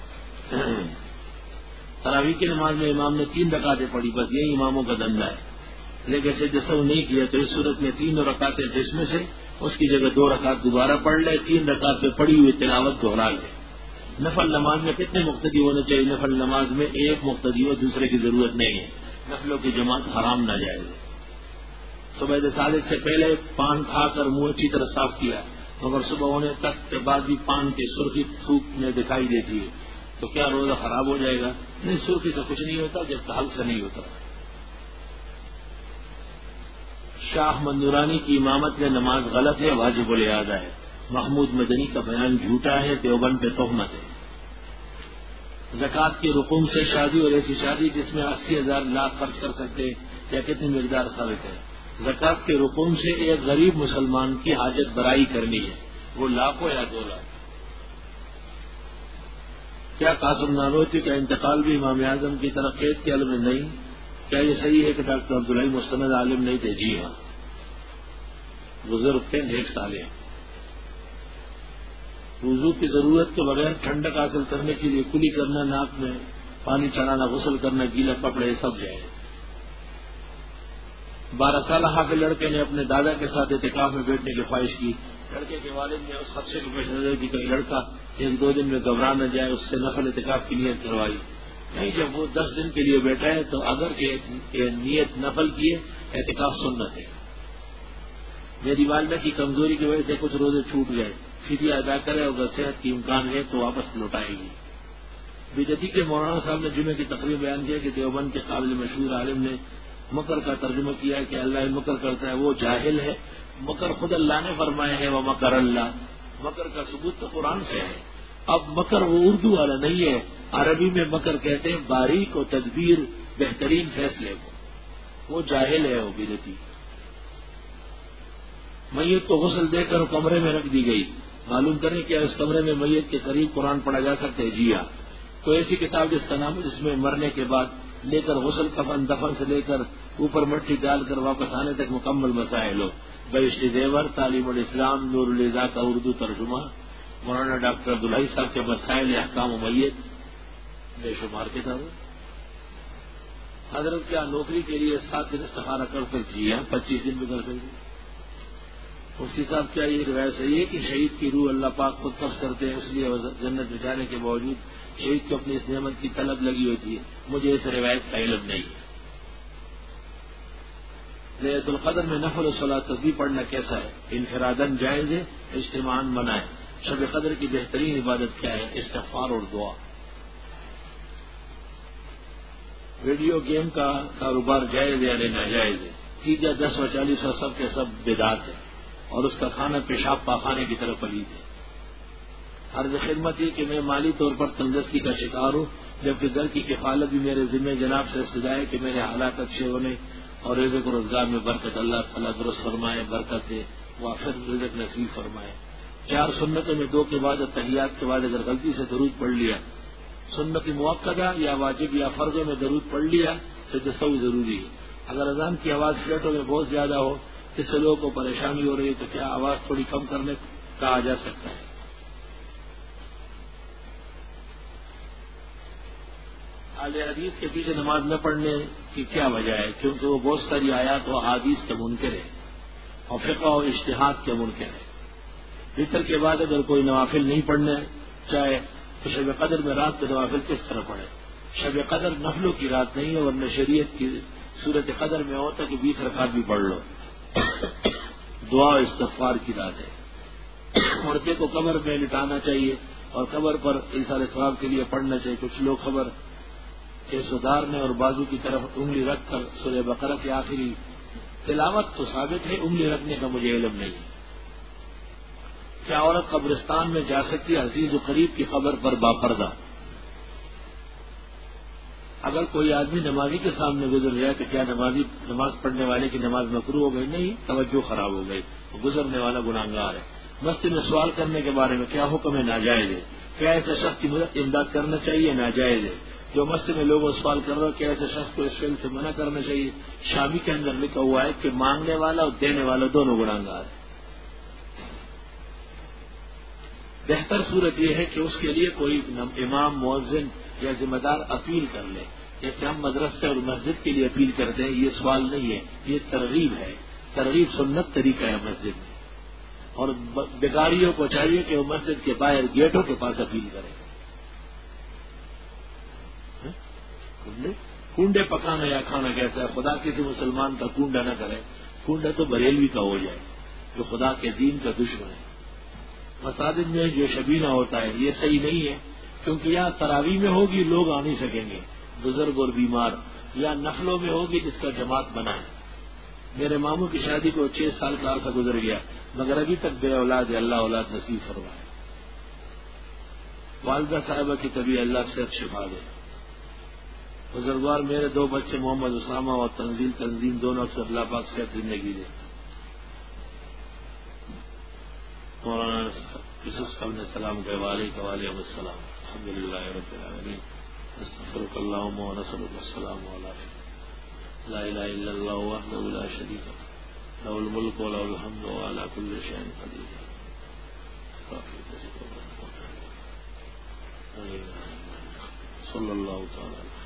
[SPEAKER 1] تراویح کی نماز میں امام نے تین رکعتیں پڑھی، بس یہی اماموں کا دندہ ہے، لیکن جیسا وہ نہیں کیا تو اس صورت میں تین رکعتیں جس میں سے اس کی جگہ دو رکعت دوبارہ پڑھ لے، تین رکعت میں پڑھی ہوئی تلاوت دہرا لے۔ نفل نماز میں کتنے مقتدی ہونے چاہیے؟ نفل نماز میں ایک مقتدی ہو، دوسرے کی ضرورت نہیں ہے، نفلوں کی جماعت حرام نہ جائے۔ صبح صادق سے پہلے پان کھا کر منہ اچھی طرح صاف کیا، مگر صبح ہونے تک کے بعد بھی پان کی سرخی تھوک میں دکھائی دیتی ہے، تو کیا روزہ خراب ہو جائے گا؟ نہیں، سرخی سے کچھ نہیں ہوتا جب تک حلق سے نہیں ہوتا۔ شاہ احمد نورانی کی امامت میں نماز غلط ہے، واجب الاعادہ ہے۔ محمود مدنی کا بیان جھوٹا ہے، دیوبند پہ تہمت ہے۔ زکوٰۃ کے رقوم سے شادی اور ایسی شادی جس میں اسی ہزار لاکھ خرچ کر سکتے یا کتنی مقدار خرچ ہے؟ زکوٰۃ کے رقوم سے ایک غریب مسلمان کی حاجت برائی کرنی ہے، وہ لاکھ ہو یا دو لاکھ۔ کیا قاسم نانوتوی کا انتقال بھی امام اعظم کی طرح قید کے علم میں نہیں؟ کیا یہ صحیح ہے کہ ڈاکٹر عبداللہ مستند عالم نہیں تھے؟ جی ہاں، بزرگ تھے، نیک صالح۔ وضو کی ضرورت کے بغیر ٹھنڈک حاصل کرنے کے لیے کلی کرنا، ناک میں پانی چڑھانا، غسل کرنا، گیلا کپڑے سب جائے۔ بارہ سالہ حافظ لڑکے نے اپنے دادا کے ساتھ اعتکاف میں بیٹھنے کی خواہش کی، لڑکے کے والد نے اس خدشے کو پیش نظر کی کہ لڑکا ایک دو دن میں گھبرا نہ جائے، اس سے نفل اعتکاف کی نیت کروائی۔ نہیں، جب وہ دس دن کے لیے بیٹھا ہے تو اگر کہ نیت نفل کی ہے، اعتکاف سنت ہے۔ میری والدہ کی کمزوری کی وجہ سے کچھ روزے چھوٹ گئے، فدیہ ادا کرے، اگر صحت کی امکان ہے تو واپس لوٹائے گی۔ بیدتی کے مولانا صاحب نے جمعے کی تقریر بیان کیا کہ دیوبند کے قابل مشہور عالم نے مکر کا ترجمہ کیا ہے کہ اللہ مکر کرتا ہے، وہ جاہل ہے، مکر خود اللہ نے فرمایا ہے، وہ مکر اللہ، مکر کا ثبوت تو قرآن سے ہے۔ اب مکر وہ اردو والا نہیں ہے، عربی میں مکر کہتے ہیں باریک و تدبیر، بہترین فیصلے کو، وہ جاہل ہے، وہ بیدتی۔ میت کو غسل دے کر کمرے میں رکھ دی گئی، معلوم کریں کیا اس کمرے میں میت کے قریب قرآن پڑھا جا سکتا ہے؟ جی ہاں۔ کوئی ایسی کتاب جس کا نام ہے جس میں مرنے کے بعد لے کر غسل کفن دفن سے لے کر اوپر مٹی ڈال کر واپس آنے تک مکمل مسائل ہو؟ بہشتی زیور، تعلیم الاسلام، نور الہدا کا اردو ترجمہ، مولانا ڈاکٹر عبداللہ صاحب کے مسائل احکام و میت، بے شمار کتابیں۔ حضرت کیا نوکری کے لیے سات دن استخارہ کر سکتے؟ جی ہاں، پچیس دن بھی کر سکتے۔ مفتی صاحب کیا یہ روایت صحیح ہے کہ شہید کی روح اللہ پاک خود قبض کرتے ہیں، اس لیے جنت میں جانے کے باوجود شہید کو اپنی اس نعمت کی طلب لگی ہوتی ہے؟ مجھے اس روایت کا علم نہیں ہے۔ لیلۃ القدر میں نفل و صلاۃ تسبیح پڑھنا کیسا ہے؟ انفراداً جائز ہے، اجتماعاً منع ہے۔ شب قدر کی بہترین عبادت کیا ہے؟ استغفار اور دعا۔ ویڈیو گیم کا کاروبار جائز یا ناجائز ہے؟ تیجا دس و چالیس و سب کے سب بدعت ہے، اور اس کا کھانا پیشاب پاخانے کی طرف پلید ہے۔ عرض خدمت یہ کہ میں مالی طور پر تندرستی کا شکار ہوں، جبکہ گھر کی کفالت بھی میرے ذمہ جناب سے استدعا ہے کہ میرے حالات اچھے ہونے اور رزق و روزگار میں برکت اللہ تعالیٰ درست فرمائے، برکت دے، وافر رزق نصیب فرمائے۔ چار سنتوں میں دو کے بعد اور تحیات کے بعد اگر غلطی سے درود پڑھ لیا سنت موقدہ یا واجب یا فرض میں درود پڑھ لیا سجدہ سہو ضروری ہے. اگر اذان کی آواز فلیٹوں میں بہت زیادہ ہو، اس سے لوگوں کو پریشانی ہو رہی ہے، تو کیا آواز تھوڑی کم کرنے کہا جا سکتا ہے؟ اہل حدیث کے پیچھے نماز نہ پڑھنے کی کیا وجہ ہے؟ کیونکہ وہ بہت ساری آیات و احادیث کے منکر ہے اور فقہ و اجتہاد کے منکر ہے. وتر کے بعد اگر کوئی نوافل نہیں پڑھنے چاہے تو شب قدر میں رات کے نوافل کس طرح پڑھے؟ شب قدر نفلوں کی رات نہیں ہے، ورنہ شریعت کی صورت قدر میں ہوتا کہ بیس رکعت بھی پڑھ لو. دعا و استغفار کی رات ہے. مردے کو قبر میں لٹانا چاہیے اور قبر پر ایثار ثواب کے لیے پڑھنا چاہیے. کچھ لوگ خبر کے سدھارنے اور بازو کی طرف انگلی رکھ کر سورہ بقرہ کی آخری تلاوت تو ثابت ہے، انگلی رکھنے کا مجھے علم نہیں. کیا عورت قبرستان میں جا سکتی ہے عزیز و قریب کی قبر پر باپردہ؟ اگر کوئی آدمی نمازی کے سامنے گزر جائے تو کیا نمازی نماز پڑھنے والے کی نماز مکروہ ہو گئی؟ نہیں، توجہ خراب ہو گئی، گزرنے والا گناہگار ہے. مسجد میں سوال کرنے کے بارے میں کیا حکم ہے؟ ناجائز ہے. کیا ایسے شخص کی مدد امداد کرنا چاہیے؟ ناجائز ہے. جو مسجد میں لوگوں سوال کر رہے ہو کیا ایسے شخص کو اس فعل سے منع کرنا چاہیے؟ شامی کے اندر لکھا ہوا ہے کہ مانگنے والا اور دینے والا دونوں گناہگار ہیں. بہتر صورت یہ ہے کہ اس کے لیے کوئی امام، مؤذن یا ذمہ دار اپیل کر لے. جیسے ہم مدرسے اور مسجد کے لیے اپیل کرتے ہیں، یہ سوال نہیں ہے، یہ ترغیب ہے. ترغیب سنت طریقہ ہے مسجد میں. اور بیگاریوں کو چاہیے کہ وہ مسجد کے باہر گیٹوں کے پاس اپیل کریں. کنڈے پکانا یا کھانا کیسا ہے؟ خدا کسی مسلمان کا کنڈا نہ کرے. کنڈا تو بریلوی کا ہو جائے جو خدا کے دین کا دشمن ہے. مساجد میں جو شبینہ ہوتا ہے یہ صحیح نہیں ہے، کیونکہ یا تراویح میں ہوگی لوگ آ نہیں سکیں گے بزرگ اور بیمار، یا نفلوں میں ہوگی جس کا جماعت بنا ہے. میرے ماموں کی شادی کو چھ سال کا عرصہ گزر گیا مگر ابھی تک بے اولاد ہے. اللہ اولاد نصیب فرمائے. والدہ صاحبہ کی طبیعت اللہ سے شفا دے. بزرگوار میرے دو بچے محمد اسامہ اور تنزیل تنظیم دونوں اکثر اللہ پاک سے زندگی دے. مولانا یوسف صاحب نے سلام کے والے کا علیہ السلام. الحمد للہ رب العالمین. استغفرک اللہم و نسألک السلام علیکم. لا الہ الا اللہ وحدہ لا شریک لہ لہ الملک و لہ الحمد و علی کل شیء قدیر. صلی اللہ تعالی